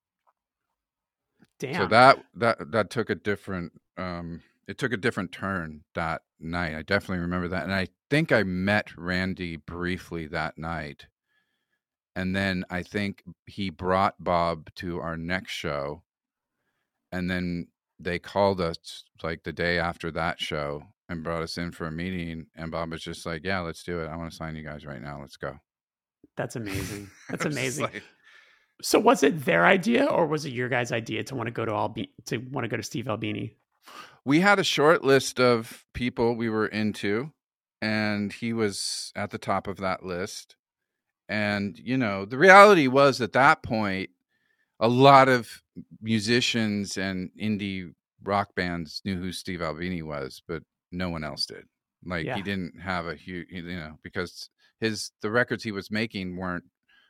Damn. So that took a different, it took a different turn that night. I definitely remember that. And I think I met Randy briefly that night. And then I think he brought Bob to our next show. And then they called us like the day after that show and brought us in for a meeting. And Bob was just like, yeah, let's do it. I want to sign you guys right now. Let's go. That's amazing. That's amazing. So was it their idea, or was it your guys' idea to want to go to Steve Albini? We had a short list of people we were into, and he was at the top of that list. And, you know, the reality was at that point, a lot of musicians and indie rock bands knew who Steve Albini was, but no one else did. Like, he didn't have a huge, you know, because the records he was making weren't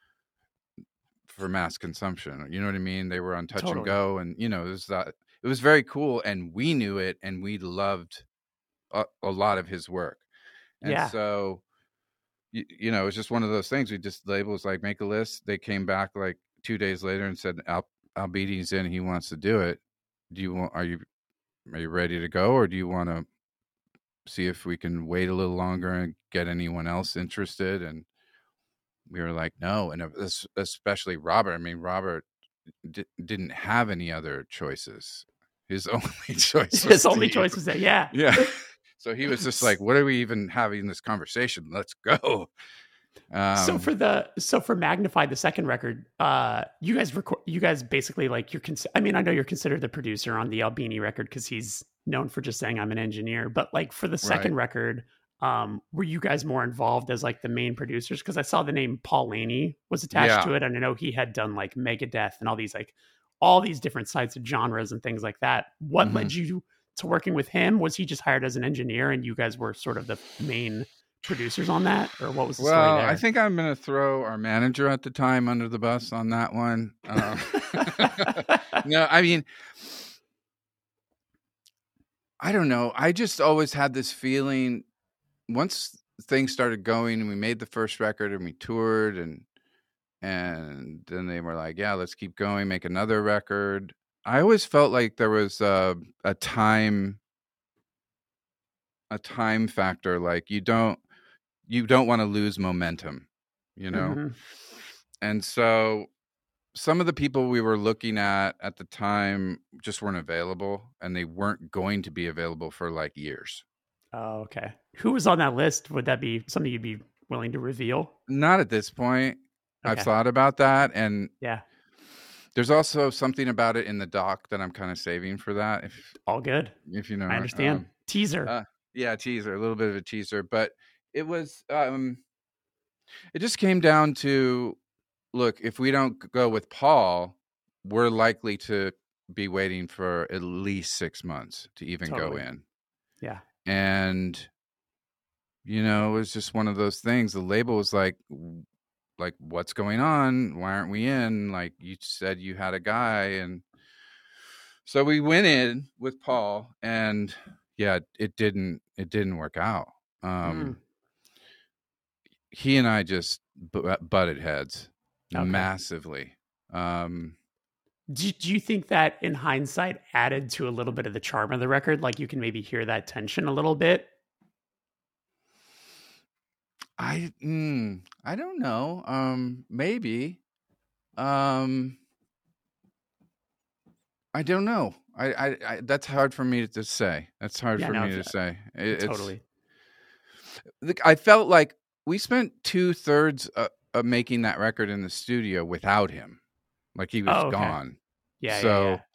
for mass consumption. You know what I mean? They were on Touch and Go, and, you know, it was very cool, and we knew it, and we loved a lot of his work. And so, you know, it was just one of those things. The label was like, make a list. They came back like 2 days later and said, Albini's in, he wants to do it. Are you ready to go, or do you want to see if we can wait a little longer and get anyone else interested? And we were like, no. And especially Robert. I mean, Robert didn't have any other choices. His only choice was that. Yeah. So he was just like, what are we even having this conversation? Let's go. So for Magnify, the second record, you guys basically, like, I mean, I know you're considered the producer on the Albini record because he's known for just saying I'm an engineer, but like for the second record, were you guys more involved as like the main producers? Because I saw the name Paul Laney was attached to it, and I know he had done like Megadeth and all these different sides of genres and things like that. What led you to working with him? Was he just hired as an engineer and you guys were sort of the main producers on that, or what was the story there? I think I'm going to throw our manager at the time under the bus on that one. No, I mean, I don't know. I just always had this feeling once things started going and we made the first record and we toured and then they were like, yeah, let's keep going, make another record. I always felt like there was a time factor. Like you don't want to lose momentum, you know? Mm-hmm. And so some of the people we were looking at the time just weren't available, and they weren't going to be available for like years. Oh, okay. Who was on that list? Would that be something you'd be willing to reveal? Not at this point. Okay. I've thought about that, and Yeah. there's also something about it in the doc that I'm kind of saving for that. All good. If you know, I understand. Teaser. Yeah, teaser, a little bit of a teaser, but it was it just came down to, look, if we don't go with Paul, we're likely to be waiting for at least 6 months to even go in. Yeah. And you know, it was just one of those things. The label was like, what's going on? Why aren't we in? Like, you said you had a guy. And so we went in with Paul, and yeah, it didn't work out. He and I just butted heads massively. Do you think that in hindsight added to a little bit of the charm of the record? Like you can maybe hear that tension a little bit? I don't know. Maybe. I don't know. I that's hard for me to say. That's hard for me to say. Totally. I felt like we spent 2/3 of making that record in the studio without him. Like he was gone. Yeah. So yeah.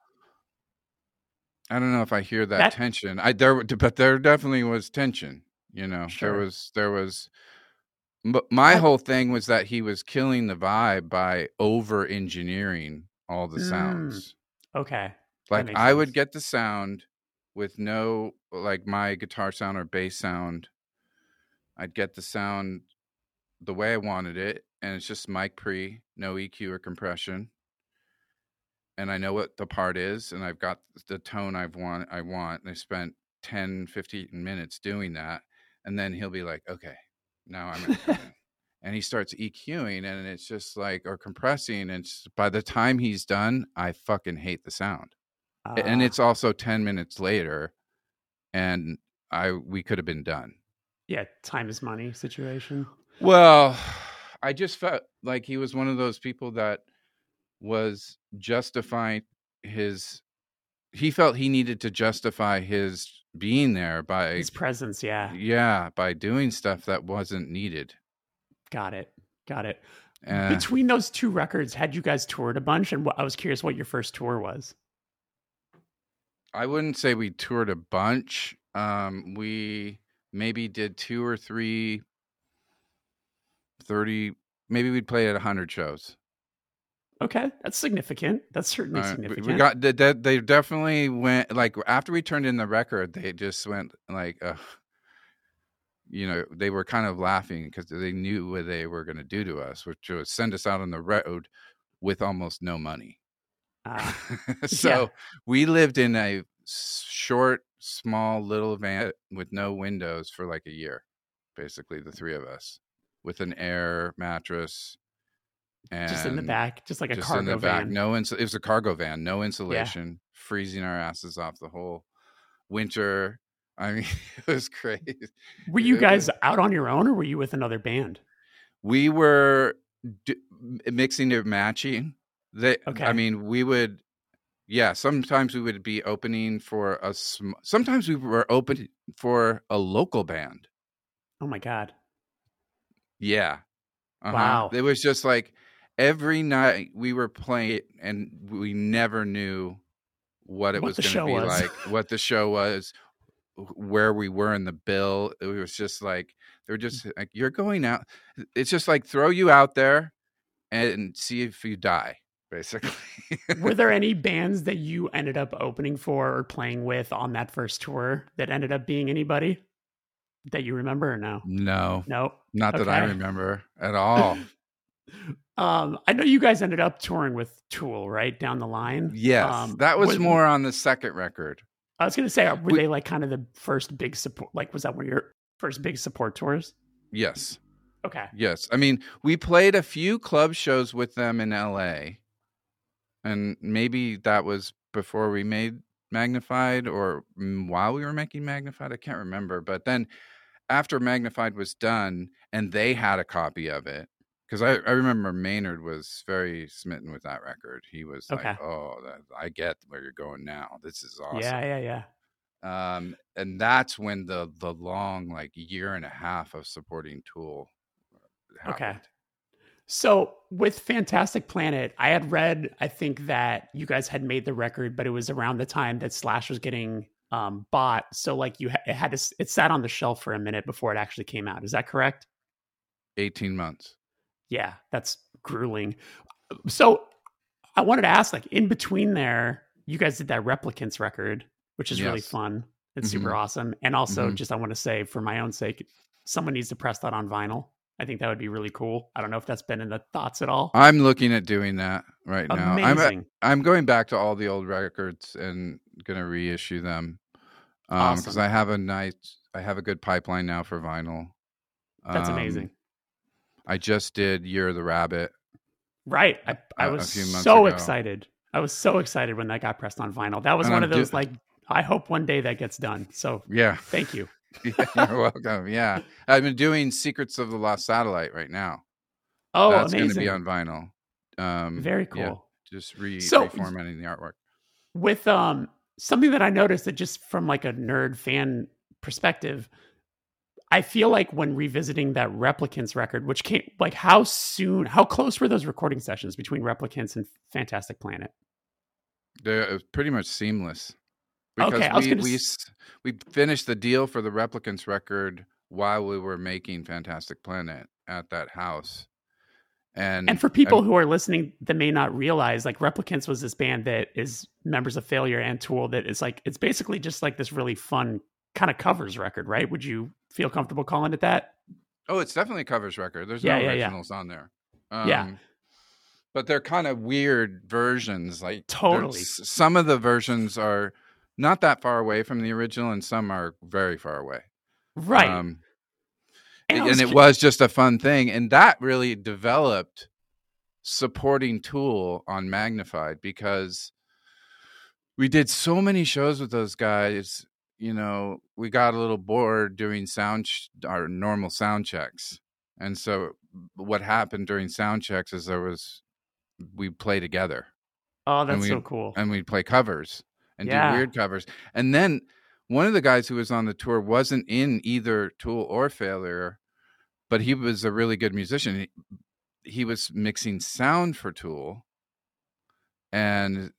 I don't know if I hear that tension. But there definitely was tension. You know, Sure. there was. My whole thing was that he was killing the vibe by over engineering all the sounds. Okay. Like I would get the sound with no, like my guitar sound or bass sound. I'd get the sound the way I wanted it, and it's just mic pre, no EQ or compression. And I know what the part is, and I've got the tone I want. And I spent 10, 15 minutes doing that. And then he'll be like, okay, now I'm going to come in. And he starts EQing, and it's just like, or compressing. And by the time he's done, I fucking hate the sound. And it's also 10 minutes later, and we could have been done. Yeah, time is money situation. Well, I just felt like he was one of those people that was justifying he felt he needed to justify his being there by his presence. Yeah. Yeah. By doing stuff that wasn't needed. Got it. Between those two records, had you guys toured a bunch? And I was curious what your first tour was. I wouldn't say we toured a bunch. We maybe did 2 or 3, 30, maybe we'd play at 100 shows. Okay, that's significant. That's certainly significant. We got they definitely went, like, after we turned in the record, they just went like, you know, they were kind of laughing because they knew what they were going to do to us, which was send us out on the road with almost no money. So we lived in a short, small, little van with no windows for like a year, basically, the three of us, with an air mattress. And just in the back, just like a cargo van. It was a cargo van, no insulation, freezing our asses off the whole winter. I mean, it was crazy. Were you guys out on your own, or were you with another band? We were mixing and matching. I mean, we would, sometimes we would be opening for sometimes we were opening for a local band. Oh my God. Yeah. Wow. It was just like every night we were playing, and we never knew what it was going to be like, what the show was, where we were in the bill. It was just like, they were just like, you're going out. It's just like, throw you out there and see if you die, basically. Were there any bands that you ended up opening for or playing with on that first tour that ended up being anybody that you remember, or no? No, not that I remember at all. I know you guys ended up touring with Tool, right, down the line. Yes, that was more on the second record. I was gonna say, were We, they like kind of the first big support? Like, was that one of your first big support tours? yes, Okay. yes. I mean, we played a few club shows with them in LA, and maybe that was before we made Magnified or while we were making Magnified. I can't remember. But then after Magnified was done and they had a copy of it, because I remember Maynard was very smitten with that record. He was like, Okay. "Oh, I get where you're going now. This is Yeah, awesome." yeah, yeah. And that's when the long like year and a half of supporting Tool Okay. happened. So with Fantastic Planet, I had read, I think that you guys had made the record, but it was around the time that Slash was getting bought. So like it had to, it sat on the shelf for a minute before it actually came out. Is that correct? 18 months. Yeah, that's grueling. So I wanted to ask, like in between there, you guys did that Replicants record, which is really Yes. fun. It's super Hmm. awesome. And also, Hmm. just I want to say, for my own sake, someone needs to press that on vinyl. I think that would be really cool. I don't know if that's been in the thoughts at all. I'm looking at doing that right now. Amazing. I'm going back to all the old records and gonna reissue them because Awesome. I have a good pipeline now for vinyl. That's amazing. I just did Year of the Rabbit Right. I was a few months so ago, excited. I was so excited when that got pressed on vinyl. That was and one of those, like, I hope one day that gets done. So yeah. thank you. Yeah, you're welcome. Yeah, I've been doing Secrets of the Lost Satellite right now. Oh, That's going to be amazing. on vinyl. Very Yeah, cool. just So reformatting the artwork. with something that I noticed, that just from like a nerd fan perspective, I feel like when revisiting that Replicants record, which came like how close were those recording sessions between Replicants and Fantastic Planet? They're pretty much seamless Okay, because I was gonna we finished the deal for the Replicants record while we were making Fantastic Planet at that house, and and for people who are listening that may not realize, like Replicants was this band that is members of Failure and Tool that is like, it's basically just like this really fun kind of covers record, right? Would you feel comfortable calling it that? oh, it's definitely a covers record. There's Yeah, no yeah, yeah. originals on there. Yeah, But they're kind of weird versions. Like totally. some of the versions are not that far away from the original, and some are very far away. Right. Um, And and it was just a fun thing, and that really developed supporting Tool on Magnified because we did so many shows with those guys. You know, we got a little bored doing our normal sound checks, and so what happened during sound checks is we play together, oh, and that's so cool. we'd play covers and do Yeah. weird covers. And then one of the guys who was on the tour wasn't in either Tool or Failure, but he was a really good musician. He was mixing sound for Tool, and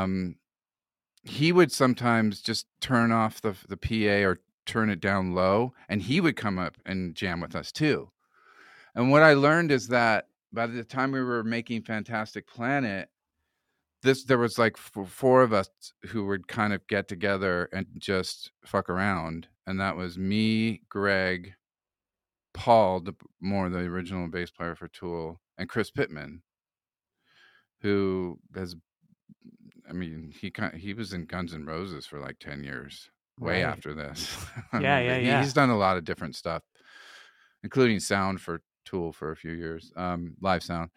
he would sometimes just turn off the PA or turn it down low, and he would come up and jam with us too. And what I learned is that by the time we were making Fantastic Planet, there was like four of us who would kind of get together and just fuck around, and that was me, Greg, Paul, the original bass player for Tool, and Chris Pittman, who has, I mean, he was in Guns N' Roses for like 10 years, way Right. after this. Yeah, yeah, yeah. He's done a lot of different stuff, including sound for Tool for a few years, live sound.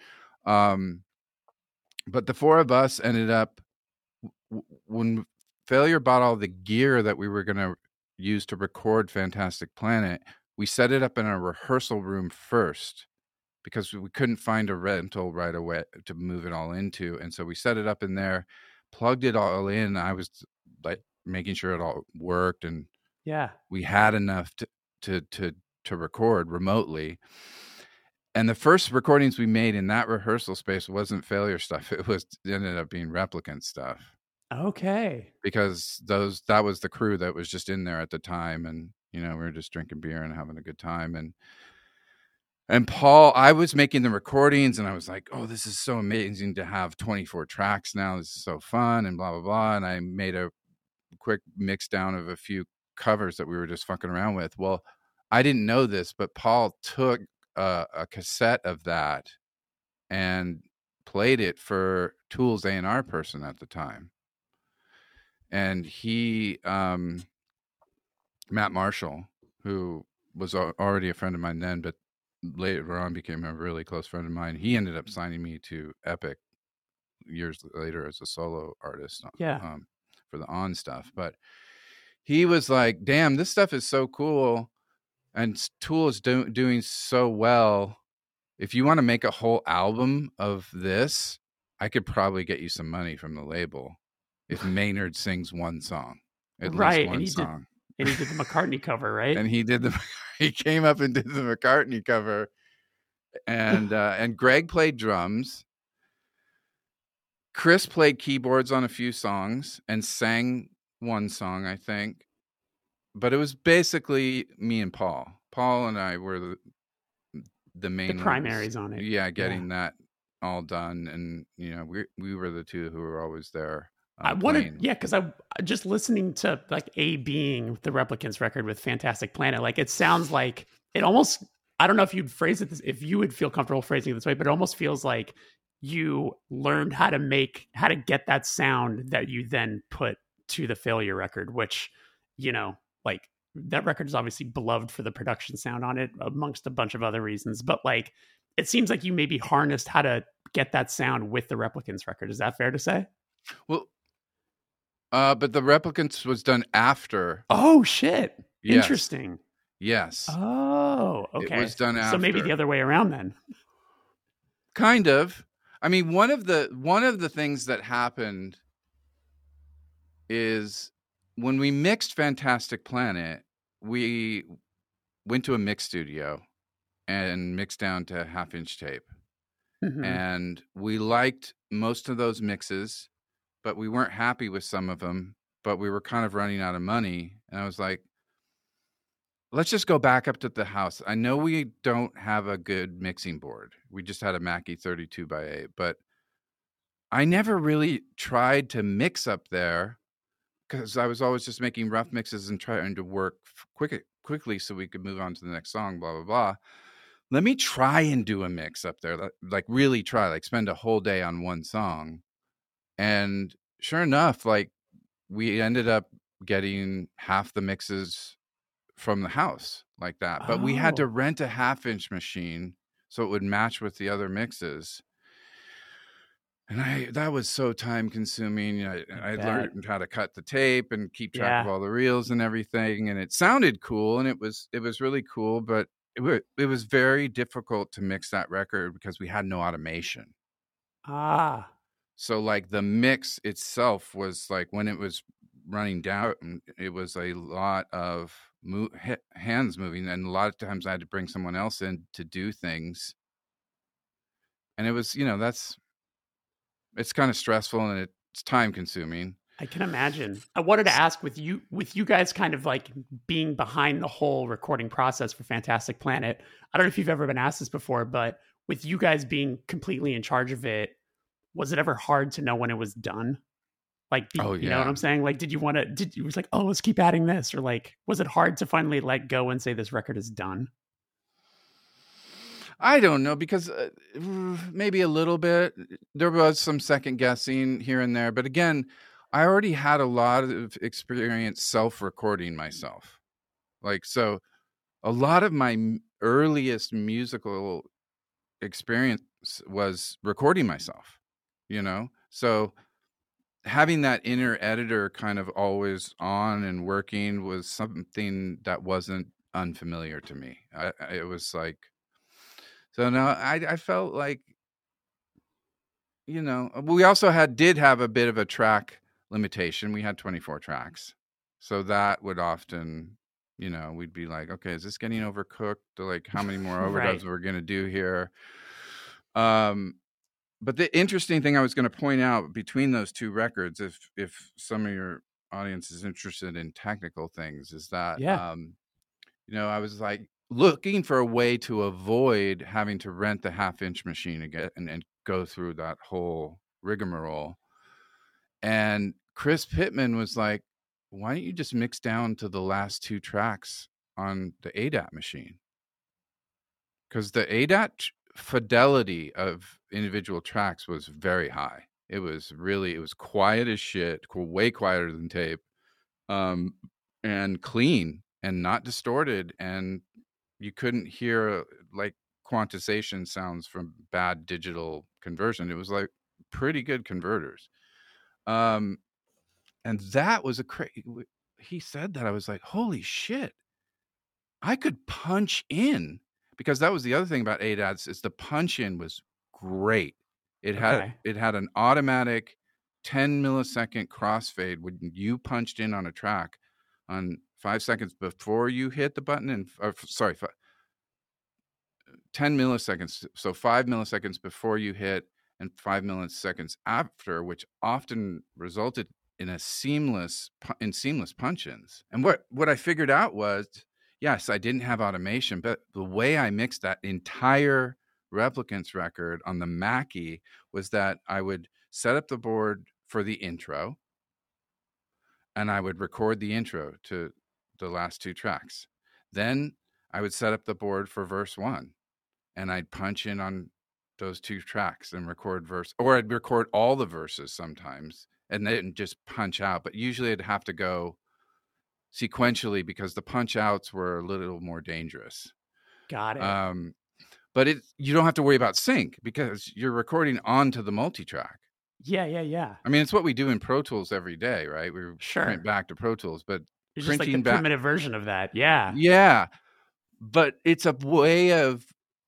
But the four of us ended up, when Failure bought all the gear that we were going to use to record Fantastic Planet, we set it up in a rehearsal room first because we couldn't find a rental right away to move it all into. And so we set it up in there, plugged it all in. I was like making sure it all worked, and Yeah. we had enough to record remotely. And the first recordings we made in that rehearsal space wasn't Failure stuff. It ended up being Replicant stuff. Okay. Because that was the crew that was just in there at the time, and you know, we were just drinking beer and having a good time. And Paul, I was making the recordings, and I was like, oh, this is so amazing to have 24 tracks now. This is so fun, and blah blah blah. And I made a quick mix down of a few covers that we were just fucking around with. Well, I didn't know this, but Paul took a cassette of that and played it for Tool's A&R person at the time. and he, Matt Marshall, who was already a friend of mine then, but later on became a really close friend of mine. He ended up signing me to Epic years later as a solo artist, Yeah. for the On stuff. But he was like, damn, this stuff is so cool. And Tool is doing so well. If you want to make a whole album of this, I could probably get you some money from the label if Maynard sings one song, at least Right. one song. And he did the McCartney cover, right? And he came up and did the McCartney cover. And Greg played drums. Chris played keyboards on a few songs and sang one song, I think. But it was basically me and Paul. Paul and I were the main primaries on it. Yeah, getting that all done. And, we were the two who were always there. I wanted, because I just listening to like A Being, the Replicants record with Fantastic Planet, like it sounds like it almost, I don't know if you'd phrase it this, if you would feel comfortable phrasing it this way, but it almost feels like you learned how to get that sound that you then put to the Failure record, which, like that record is obviously beloved for the production sound on it, amongst a bunch of other reasons. But like, it seems like you maybe harnessed how to get that sound with the Replicants record. Is that fair to say? Well, but the Replicants was done after. Oh shit! Yes. Interesting. Yes. Oh, okay. It was done after. So maybe the other way around then. Kind of. I mean, one of the things that happened is when we mixed Fantastic Planet, we went to a mix studio and mixed down to half-inch tape. Mm-hmm. And we liked most of those mixes, but we weren't happy with some of them, but we were kind of running out of money. And I was like, let's just go back up to the house. I know we don't have a good mixing board. We just had a Mackie 32x8, but I never really tried to mix up there because I was always just making rough mixes and trying to work quickly so we could move on to the next song, blah, blah, blah. Let me try and do a mix up there, like really try, like spend a whole day on one song. And sure enough, like we ended up getting half the mixes from the house like that. But we had to rent a half-inch machine so it would match with the other mixes. And that was so time consuming. I learned how to cut the tape and keep track of all the reels and everything. And it sounded cool and it was really cool, but it was very difficult to mix that record because we had no automation. So like the mix itself was like when it was running down, it was a lot of hands moving. And a lot of times I had to bring someone else in to do things. And it was, it's kind of stressful and it's time consuming. I can imagine. I wanted to ask with you guys kind of like being behind the whole recording process for Fantastic Planet. I don't know if you've ever been asked this before, but with you guys being completely in charge of it, was it ever hard to know when it was done? Like, you know what I'm saying? Like, it was like, oh, let's keep adding this? Or like, was it hard to finally let go and say this record is done? I don't know, because maybe a little bit. There was some second guessing here and there. But again, I already had a lot of experience self-recording myself. Like, so a lot of my earliest musical experience was recording myself, So having that inner editor kind of always on and working was something that wasn't unfamiliar to me. It was like, so now I felt like, we also did have a bit of a track limitation. We had 24 tracks. So that would often, we'd be like, okay, is this getting overcooked? Like, how many more overdubs we're going to do here? But the interesting thing I was going to point out between those two records, if some of your audience is interested in technical things, is that, I was like looking for a way to avoid having to rent the half-inch machine again and go through that whole rigmarole. And Chris Pittman was like, why don't you just mix down to the last two tracks on the ADAT machine? Because the ADAT fidelity of individual tracks was very high. It was quiet as shit, way quieter than tape, and clean and not distorted. And you couldn't hear like quantization sounds from bad digital conversion. It was like pretty good converters. And that was he said that, I was like, holy shit, I could punch in, because that was the other thing about ADATs, is the punch in was great. It had an automatic 10 millisecond crossfade when you punched in on a track on 5 seconds before you hit the button, and 10 milliseconds. So 5 milliseconds before you hit and 5 milliseconds after, which often resulted in seamless punch-ins. And what I figured out was, yes, I didn't have automation, but the way I mixed that entire Replicants record on the Mackie was that I would set up the board for the intro, and I would record the intro to the last 2 tracks. Then I would set up the board for verse 1, and I'd punch in on those 2 tracks and record verse, or I'd record all the verses sometimes and then just punch out. But usually I'd have to go sequentially because the punch outs were a little more dangerous. Got it. But you don't have to worry about sync because you're recording onto the multi-track. Yeah. I mean, it's what we do in Pro Tools every day, right? We print back to Pro Tools, but it's just like the primitive version of that. Yeah. Yeah. But it's a way of,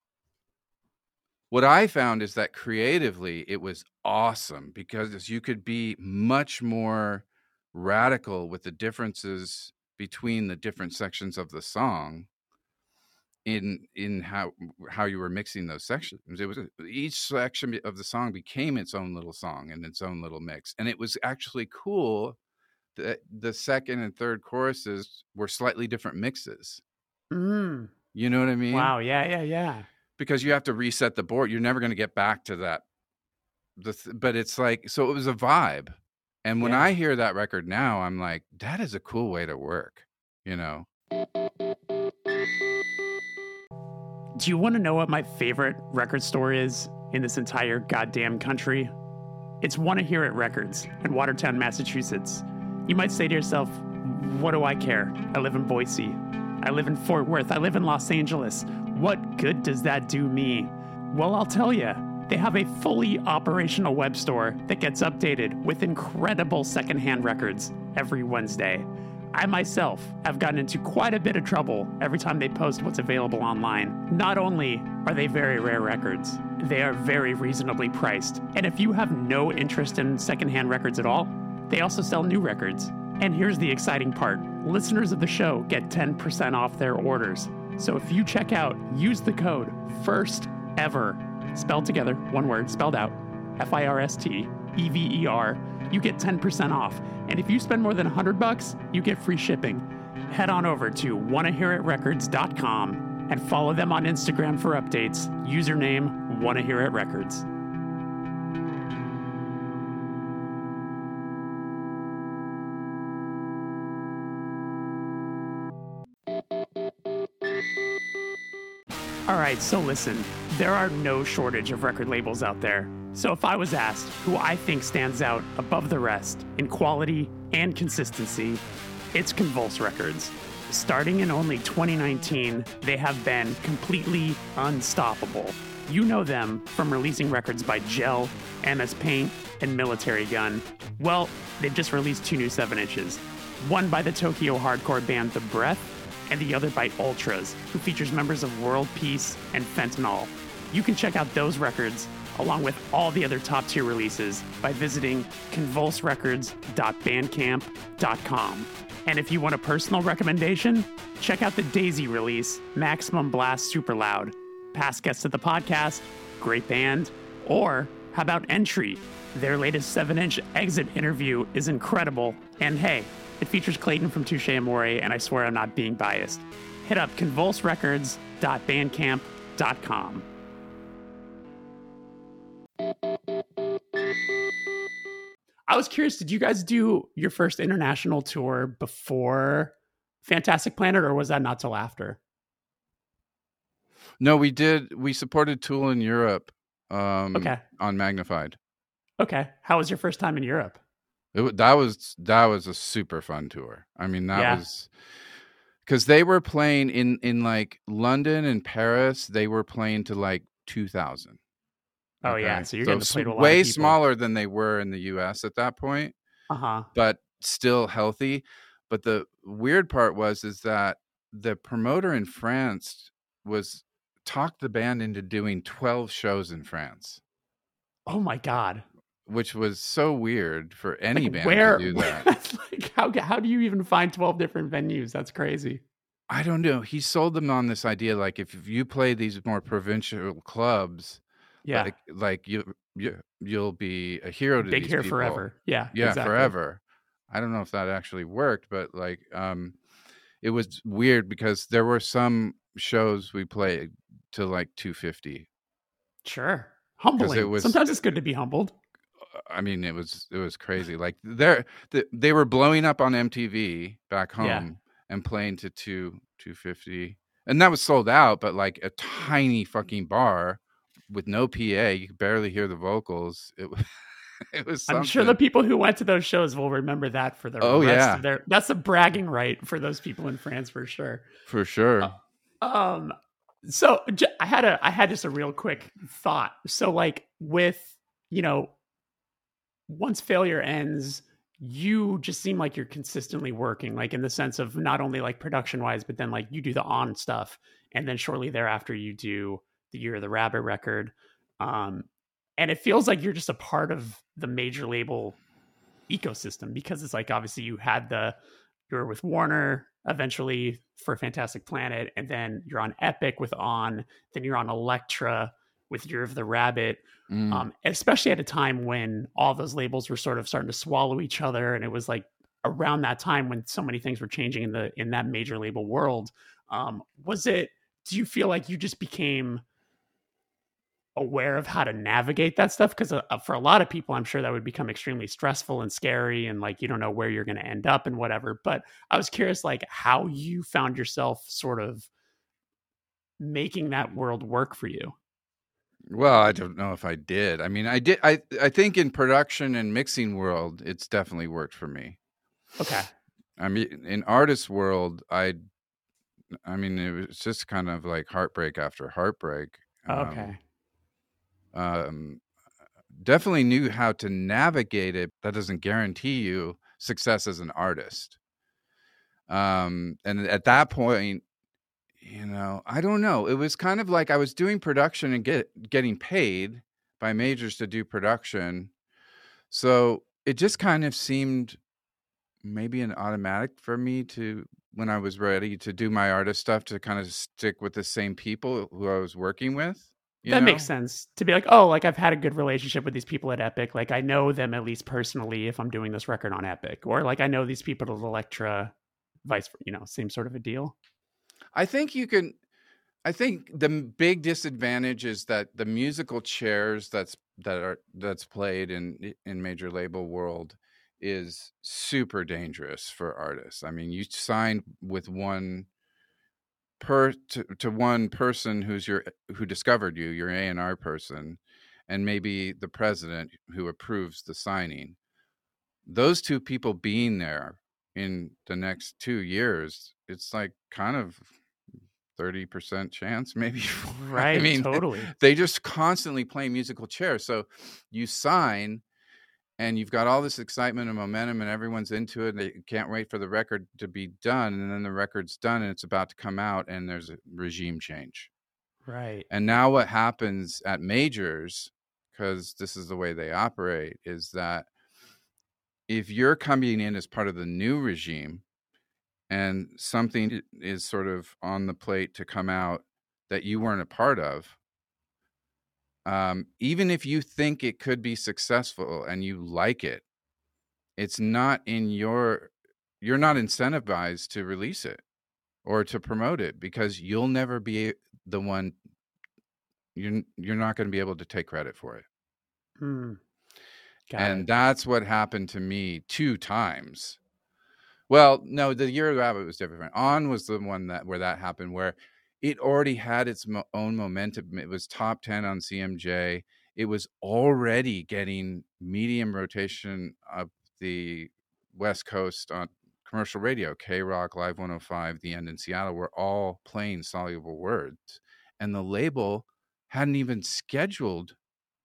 what I found is that creatively it was awesome because you could be much more radical with the differences between the different sections of the song in how you were mixing those sections. It was each section of the song became its own little song and its own little mix. And it was actually cool that the second and third choruses were slightly different mixes. You know what I mean? Wow. Yeah. Because you have to reset the board. You're never going to get back to that. But it's like, so it was a vibe. And when I hear that record now, I'm like, that is a cool way to work, you know? Do you want to know what my favorite record store is in this entire goddamn country? It's Wanna Hear It Records in Watertown, Massachusetts. You might say to yourself, what do I care? I live in Boise. I live in Fort Worth. I live in Los Angeles. What good does that do me? Well, I'll tell you. They have a fully operational web store that gets updated with incredible secondhand records every Wednesday. I myself have gotten into quite a bit of trouble every time they post what's available online. Not only are they very rare records, they are very reasonably priced. And if you have no interest in secondhand records at all, they also sell new records. And here's the exciting part. Listeners of the show get 10% off their orders. So if you check out, use the code FIRSTEVER, spelled together, one word, spelled out, FIRSTEVER, you get 10% off. And if you spend more than $100, you get free shipping. Head on over to wannahearitrecords.com and follow them on Instagram for updates. Username wannahearitrecords. All right, so listen, there are no shortage of record labels out there. So if I was asked who I think stands out above the rest in quality and consistency, it's Convulse Records. Starting in only 2019, they have been completely unstoppable. You know them from releasing records by Gel, MS Paint, and Military Gun. Well, they've just released 2 new 7-inches. One by the Tokyo hardcore band The Breath, and the other by Ultras, who features members of World Peace and Fentanyl. You can check out those records, along with all the other top-tier releases, by visiting convulserecords.bandcamp.com. And if you want a personal recommendation, check out the Daisy release, Maximum Blast Super Loud. Past guests of the podcast, great band. Or how about Entry? Their latest 7-inch Exit interview is incredible. And hey, it features Clayton from Touche Amore, and I swear I'm not being biased. Hit up convulserecords.bandcamp.com. I was curious, did you guys do your first international tour before Fantastic Planet, or was that not till after? No, we did. We supported Tool in Europe on Magnified. Okay. How was your first time in Europe? That was a super fun tour. I mean, that Yeah. was because they were playing in like London and Paris. They were playing to like 2,000. Oh yeah. Okay, So you're so getting to play to a lot of way people. smaller than they were in the U.S. at that point, Uh-huh. but still healthy. But the weird part is that the promoter in France was talked the band into doing 12 shows in France, Oh my God. which was so weird for Like any band to where, do that. like how do you even find 12 different venues? That's crazy. I don't know. He sold them on this idea, like if you play these more provincial clubs, Yeah. like you'll be a hero to Big these here people. forever. Yeah, Yeah, exactly. forever. I don't know if that actually worked, but like it was weird because there were some shows we played to like 250 Sure. because it Humbling. was Sometimes it's good to be humbled. I mean it was crazy. Like they were blowing up on MTV back Yeah. home and playing to 250, and that was sold out, but like a tiny fucking bar with no PA, you could barely hear the vocals. It was it was I'm sure the something. people who went to those shows will remember that for the Oh rest yeah, of their. That's a bragging right for those people in France for sure. for Uh, sure. Um, so I had just a real quick thought. So like with you know once failure ends, you just seem like you're consistently working, like in the sense of not only like production wise, but then like you do the on stuff, and then shortly thereafter you do the Year of the Rabbit record. Um, and it feels like you're just a part of the major label ecosystem because it's like obviously you were with Warner eventually for Fantastic Planet, and then you're on Epic with On, then you're on Elektra with Year of the Rabbit. Mm. Especially at a time when all those labels were sort of starting to swallow each other, and it was like around that time when so many things were changing in that major label world. Was it? Do you feel like you just became aware of how to navigate that stuff? Because for a lot of people, I'm sure that would become extremely stressful and scary, and like you don't know where you're going to end up and whatever. But I was curious, like how you found yourself sort of making that world work for you. Well, I don't know if I did. I mean, I did. I think in production and mixing world, it's definitely worked for me. Okay. I mean, in artist world, I mean, it was just kind of like heartbreak after heartbreak. Okay. Um, Definitely knew how to navigate it. That doesn't guarantee you success as an artist. And at that point, I don't know. It was kind of like I was doing production and getting paid by majors to do production. So it just kind of seemed maybe an automatic for me to, when I was ready to do my artist stuff, to kind of stick with the same people who I was working with, you That makes know? sense to be like, oh, like I've had a good relationship with these people at Epic. Like I know them at least personally if I'm doing this record on Epic, or like I know these people at Elektra, same sort of a deal. I think you can I think the big disadvantage is that the musical chairs that's played in major label world is super dangerous for artists. I mean, you sign with one to one person who discovered you, your A&R person, and maybe the president who approves the signing. Those two people being there in the next 2 years, it's like kind of 30% chance maybe. I Right, mean, totally. they just constantly play musical chairs. So you sign and you've got all this excitement and momentum and everyone's into it. They can't wait for the record to be done. And then the record's done and it's about to come out and there's a regime change. Right. And now what happens at majors, because this is the way they operate, is that if you're coming in as part of the new regime, and something is sort of on the plate to come out that you weren't a part of, even if you think it could be successful and you like it, it's not you're not incentivized to release it or to promote it because you'll never be the one. You're not going to be able to take credit for it. Hmm. Got And it. that's what happened to me 2 times. Well, no, the Year of the Rabbit was different. On was the one where that happened, where it already had its own momentum. It was top 10 on CMJ. it was already getting medium rotation up the West Coast on commercial radio. K-Rock, Live 105, The End in Seattle were all playing Soluble Words. And the label hadn't even scheduled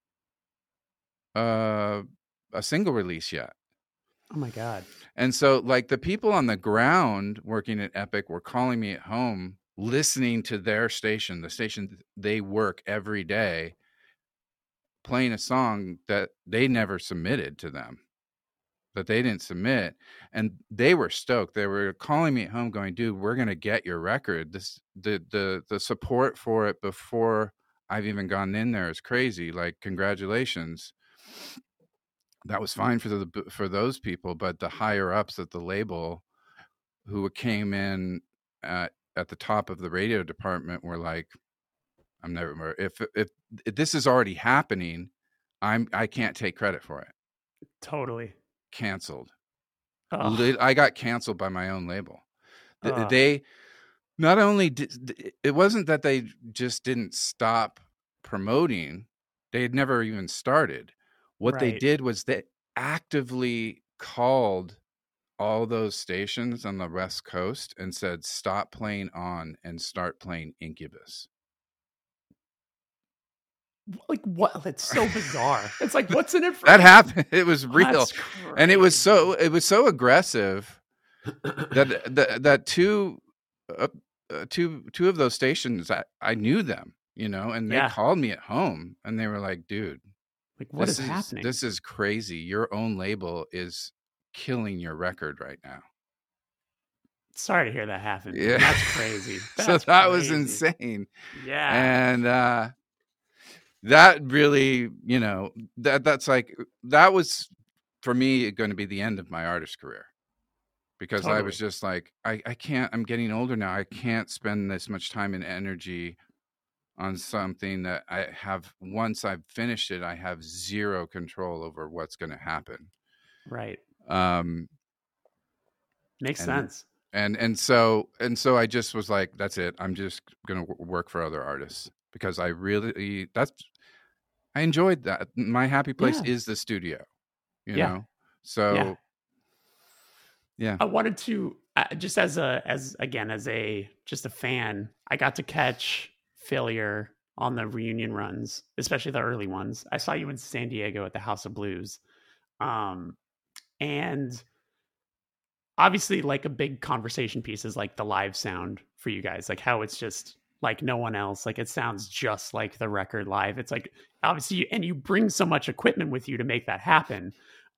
a single release yet. Oh my God. And so like the people on the ground working at Epic were calling me at home, listening to their station, the station they work every day, playing a song that they never submitted to them, that they didn't submit. And they were stoked. They were calling me at home going, dude, we're going to get your record. The support for it before I've even gone in there is crazy. Like, congratulations. That was fine for those people, but the higher ups at the label who came in at the top of the radio department were like, I'm never, if this is already happening, I can't take credit for it. Totally. Canceled. Oh. I got canceled by my own label. They not only did, it wasn't that they just didn't stop promoting, they had never even started. What they did was they actively called all those stations on the West Coast and said, stop playing On and start playing Incubus. Like, what? It's so bizarre. It's like, what's in it for that happened? It was real. And it was so aggressive that two of those stations, I knew them, you know, and they called me at home and they were like, dude, like, what is happening? This is crazy. Your own label is killing your record right now. Sorry to hear that happen. Yeah. That's crazy. So that was insane. Yeah. And that really, you know, that's like, that was for me going to be the end of my artist career, because I was just like, I can't, I'm getting older now. I can't spend this much time and energy on something that I have, once I've finished it, I have zero control over what's going to happen. Right. Makes sense. And so I just was like, that's it. I'm just going to work for other artists, because I enjoyed that. My happy place is the studio, you know? So yeah. I wanted to, just as a fan, I got to catch Failure on the reunion runs, especially the early ones. I saw you in San Diego at the House of Blues. And obviously, like, a big conversation piece is like the live sound for you guys, like how it's just like no one else. Like, it sounds just like the record live. It's like, obviously, and you bring so much equipment with you to make that happen.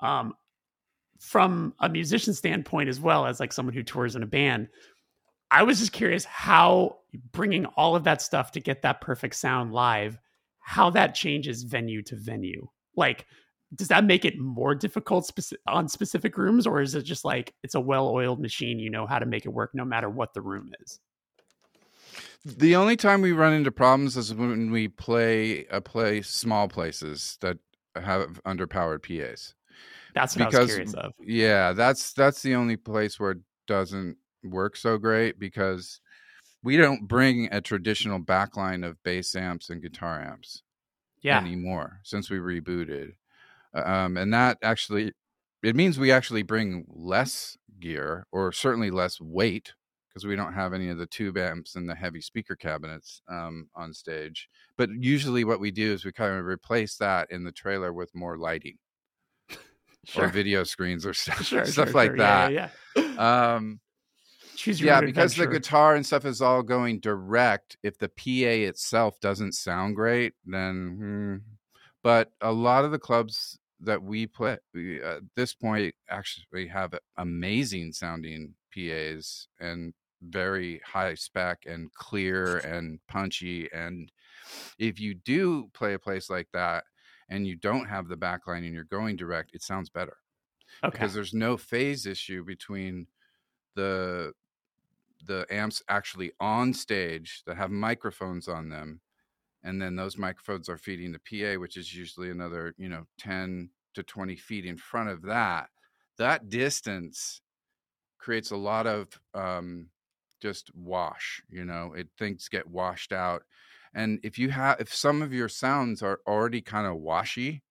From a musician standpoint, as well as like someone who tours in a band, I was just curious how bringing all of that stuff to get that perfect sound live, how that changes venue to venue. Like, does that make it more difficult on specific rooms, or is it just like it's a well-oiled machine, you know how to make it work no matter what the room is? The only time we run into problems is when we play small places that have underpowered PAs. That's what I was curious of. Yeah, that's the only place where it doesn't work so great, because we don't bring a traditional backline of bass amps and guitar amps anymore since we rebooted. And that actually, it means we actually bring less gear, or certainly less weight, because we don't have any of the tube amps and the heavy speaker cabinets on stage. But usually what we do is we kind of replace that in the trailer with more lighting. Or video screens or stuff like that. Yeah. Because the guitar and stuff is all going direct. If the PA itself doesn't sound great, then but a lot of the clubs that we play at this point actually have amazing sounding PAs and very high spec and clear and punchy. And if you do play a place like that and you don't have the backline and you're going direct, it sounds better. Okay. Because there's no phase issue between the amps actually on stage that have microphones on them, and then those microphones are feeding the PA, which is usually another 10 to 20 feet in front of that. That distance creates a lot of just wash, things get washed out. And if some of your sounds are already kind of washy,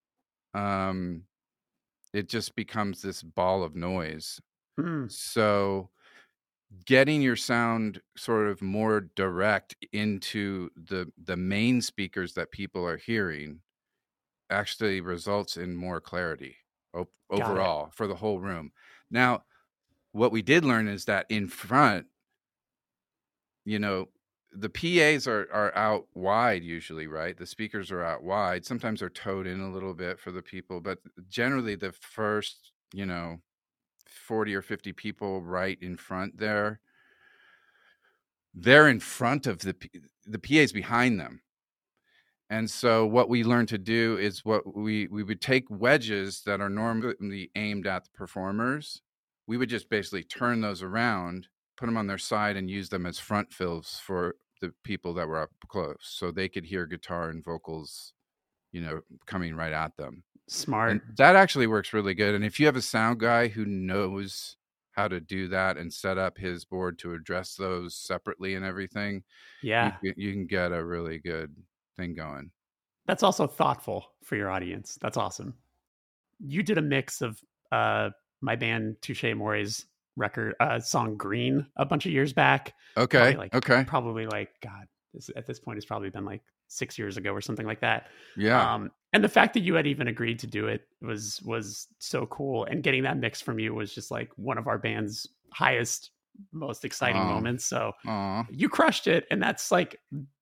it just becomes this ball of noise. Mm, So getting your sound sort of more direct into the main speakers that people are hearing actually results in more clarity got it. overall for the whole room. Now, what we did learn is that in front, you know, the PAs are out wide usually, right? The speakers are out wide. Sometimes they're towed in a little bit for the people, but generally the first, 40 or 50 people right in front there, they're in front of the PAs behind them. And so what we learned to do is we would take wedges that are normally aimed at the performers. We would just basically turn those around, put them on their side, and use them as front fills for the people that were up close, so they could hear guitar and vocals, coming right at them. Smart. And that actually works really good. And if you have a sound guy who knows how to do that and set up his board to address those separately and everything, Yeah. you can get a really good thing going. That's also thoughtful for your audience. That's awesome. You did a mix of my band Touche Amore's record song Green a bunch of years back. Okay. Probably like God, at this point it's probably been like 6 years ago or something like that. Yeah. And the fact that you had even agreed to do it was so cool. And getting that mix from you was just like one of our band's highest, most exciting moments. So you crushed it, and that's like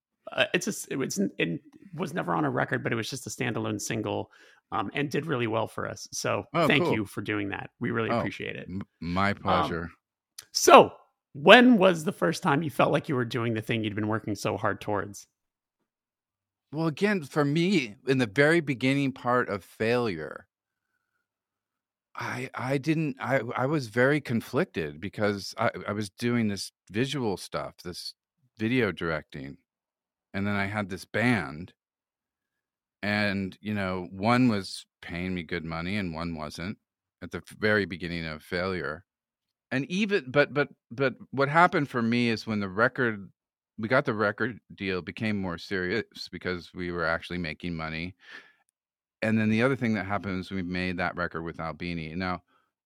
it was never on a record, but it was just a standalone single, and did really well for us. So thank you for doing that. We really appreciate it. My pleasure. So when was the first time you felt like you were doing the thing you'd been working so hard towards? Well, again, for me, in the very beginning part of Failure, I was very conflicted because I was doing this visual stuff, this video directing, and then I had this band, and one was paying me good money and one wasn't at the very beginning of Failure. And even but what happened for me is when we got the record deal, became more serious because we were actually making money. And then the other thing that happened is we made that record with Albini. Now,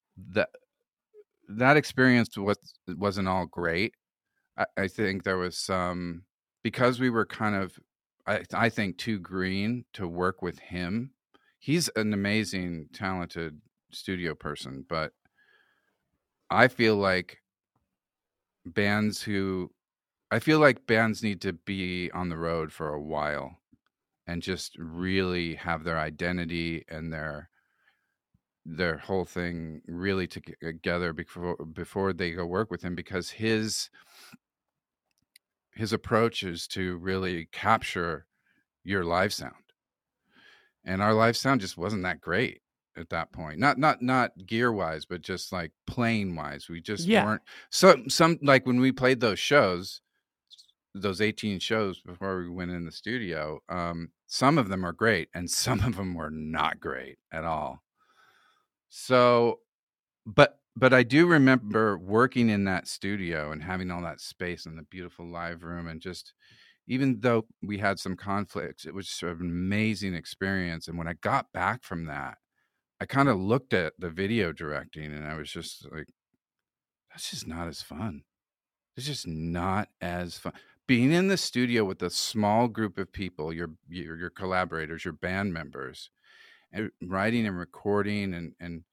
that experience wasn't all great. I think there was some, because we were kind of, I think, too green to work with him. He's an amazing, talented studio person, but I feel like bands need to be on the road for a while and just really have their identity and their whole thing really together before they go work with him, because his approach is to really capture your live sound. And our live sound just wasn't that great at that point. Not gear wise, but just like playing wise. We just weren't. So some, like when we played those shows, those 18 shows before we went in the studio, some of them are great and some of them were not great at all. So, but I do remember working in that studio and having all that space and the beautiful live room, and just, even though we had some conflicts, it was sort of an amazing experience. And when I got back from that, I kind of looked at the video directing and I was just like, that's just not as fun. It's just not as fun. Being in the studio with a small group of people, your collaborators, your band members, and writing and recording and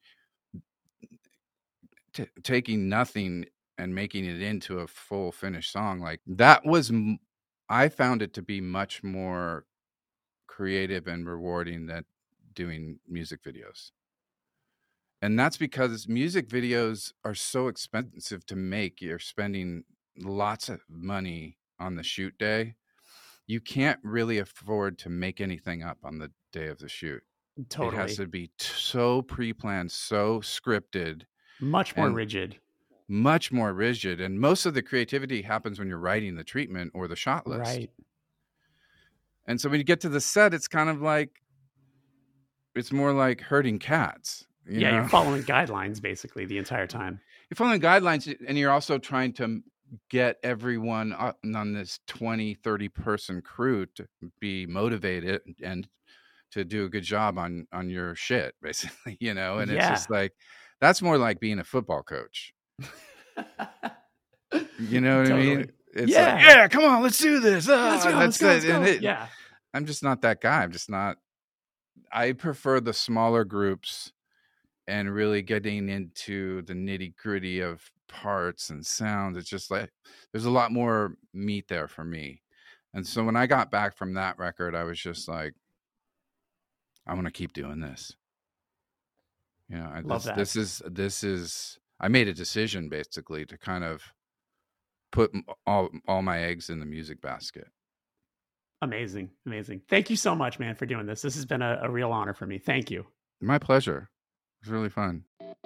taking nothing and making it into a full finished song, like that was, I found it to be much more creative and rewarding than doing music videos. And that's because music videos are so expensive to make. You're spending lots of money on the shoot day. You can't really afford to make anything up on the day of the shoot. Totally. It has to be so pre-planned, so scripted. Much more rigid. Much more rigid. And most of the creativity happens when you're writing the treatment or the shot list. Right. And so when you get to the set, it's kind of like, it's more like herding cats. You're following guidelines basically the entire time. You're following guidelines, and you're also trying to get everyone on this 20, 30 person crew to be motivated and to do a good job on your shit, basically, you know? And it's Yeah. just like, that's more like being a football coach. You know what I mean? It's Yeah. like, yeah, come on, let's do this. Let's go, let's go. Yeah. I'm just not that guy. I prefer the smaller groups and really getting into the nitty gritty of parts and sounds. It's just like, there's a lot more meat there for me. And so when I got back from that record, I was just like, I want to keep doing this. You know, Love that. this is, I made a decision basically to kind of put all my eggs in the music basket. Amazing. Thank you so much, man, for doing this. This has been a real honor for me. Thank you. My pleasure. It was really fun.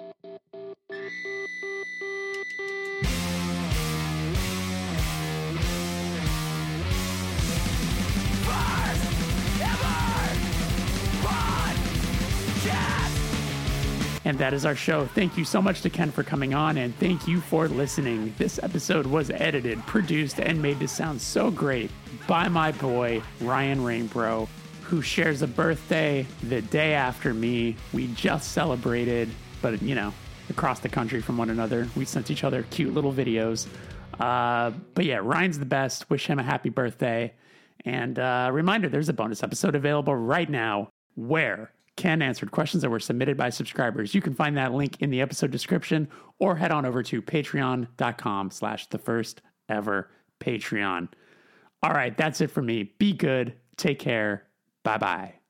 And that is our show. Thank you so much to Ken for coming on, and thank you for listening. This episode was edited, produced, and made to sound so great by my boy, Ryan Rainbro, who shares a birthday the day after me. We just celebrated, but, you know, across the country from one another. We sent each other cute little videos. But yeah, Ryan's the best. Wish him a happy birthday. And reminder, there's a bonus episode available right now where Ken answered questions that were submitted by subscribers. You can find that link in the episode description or head on over to patreon.com/thefirsteverpatreon. All right, that's it for me. Be good. Take care. Bye-bye.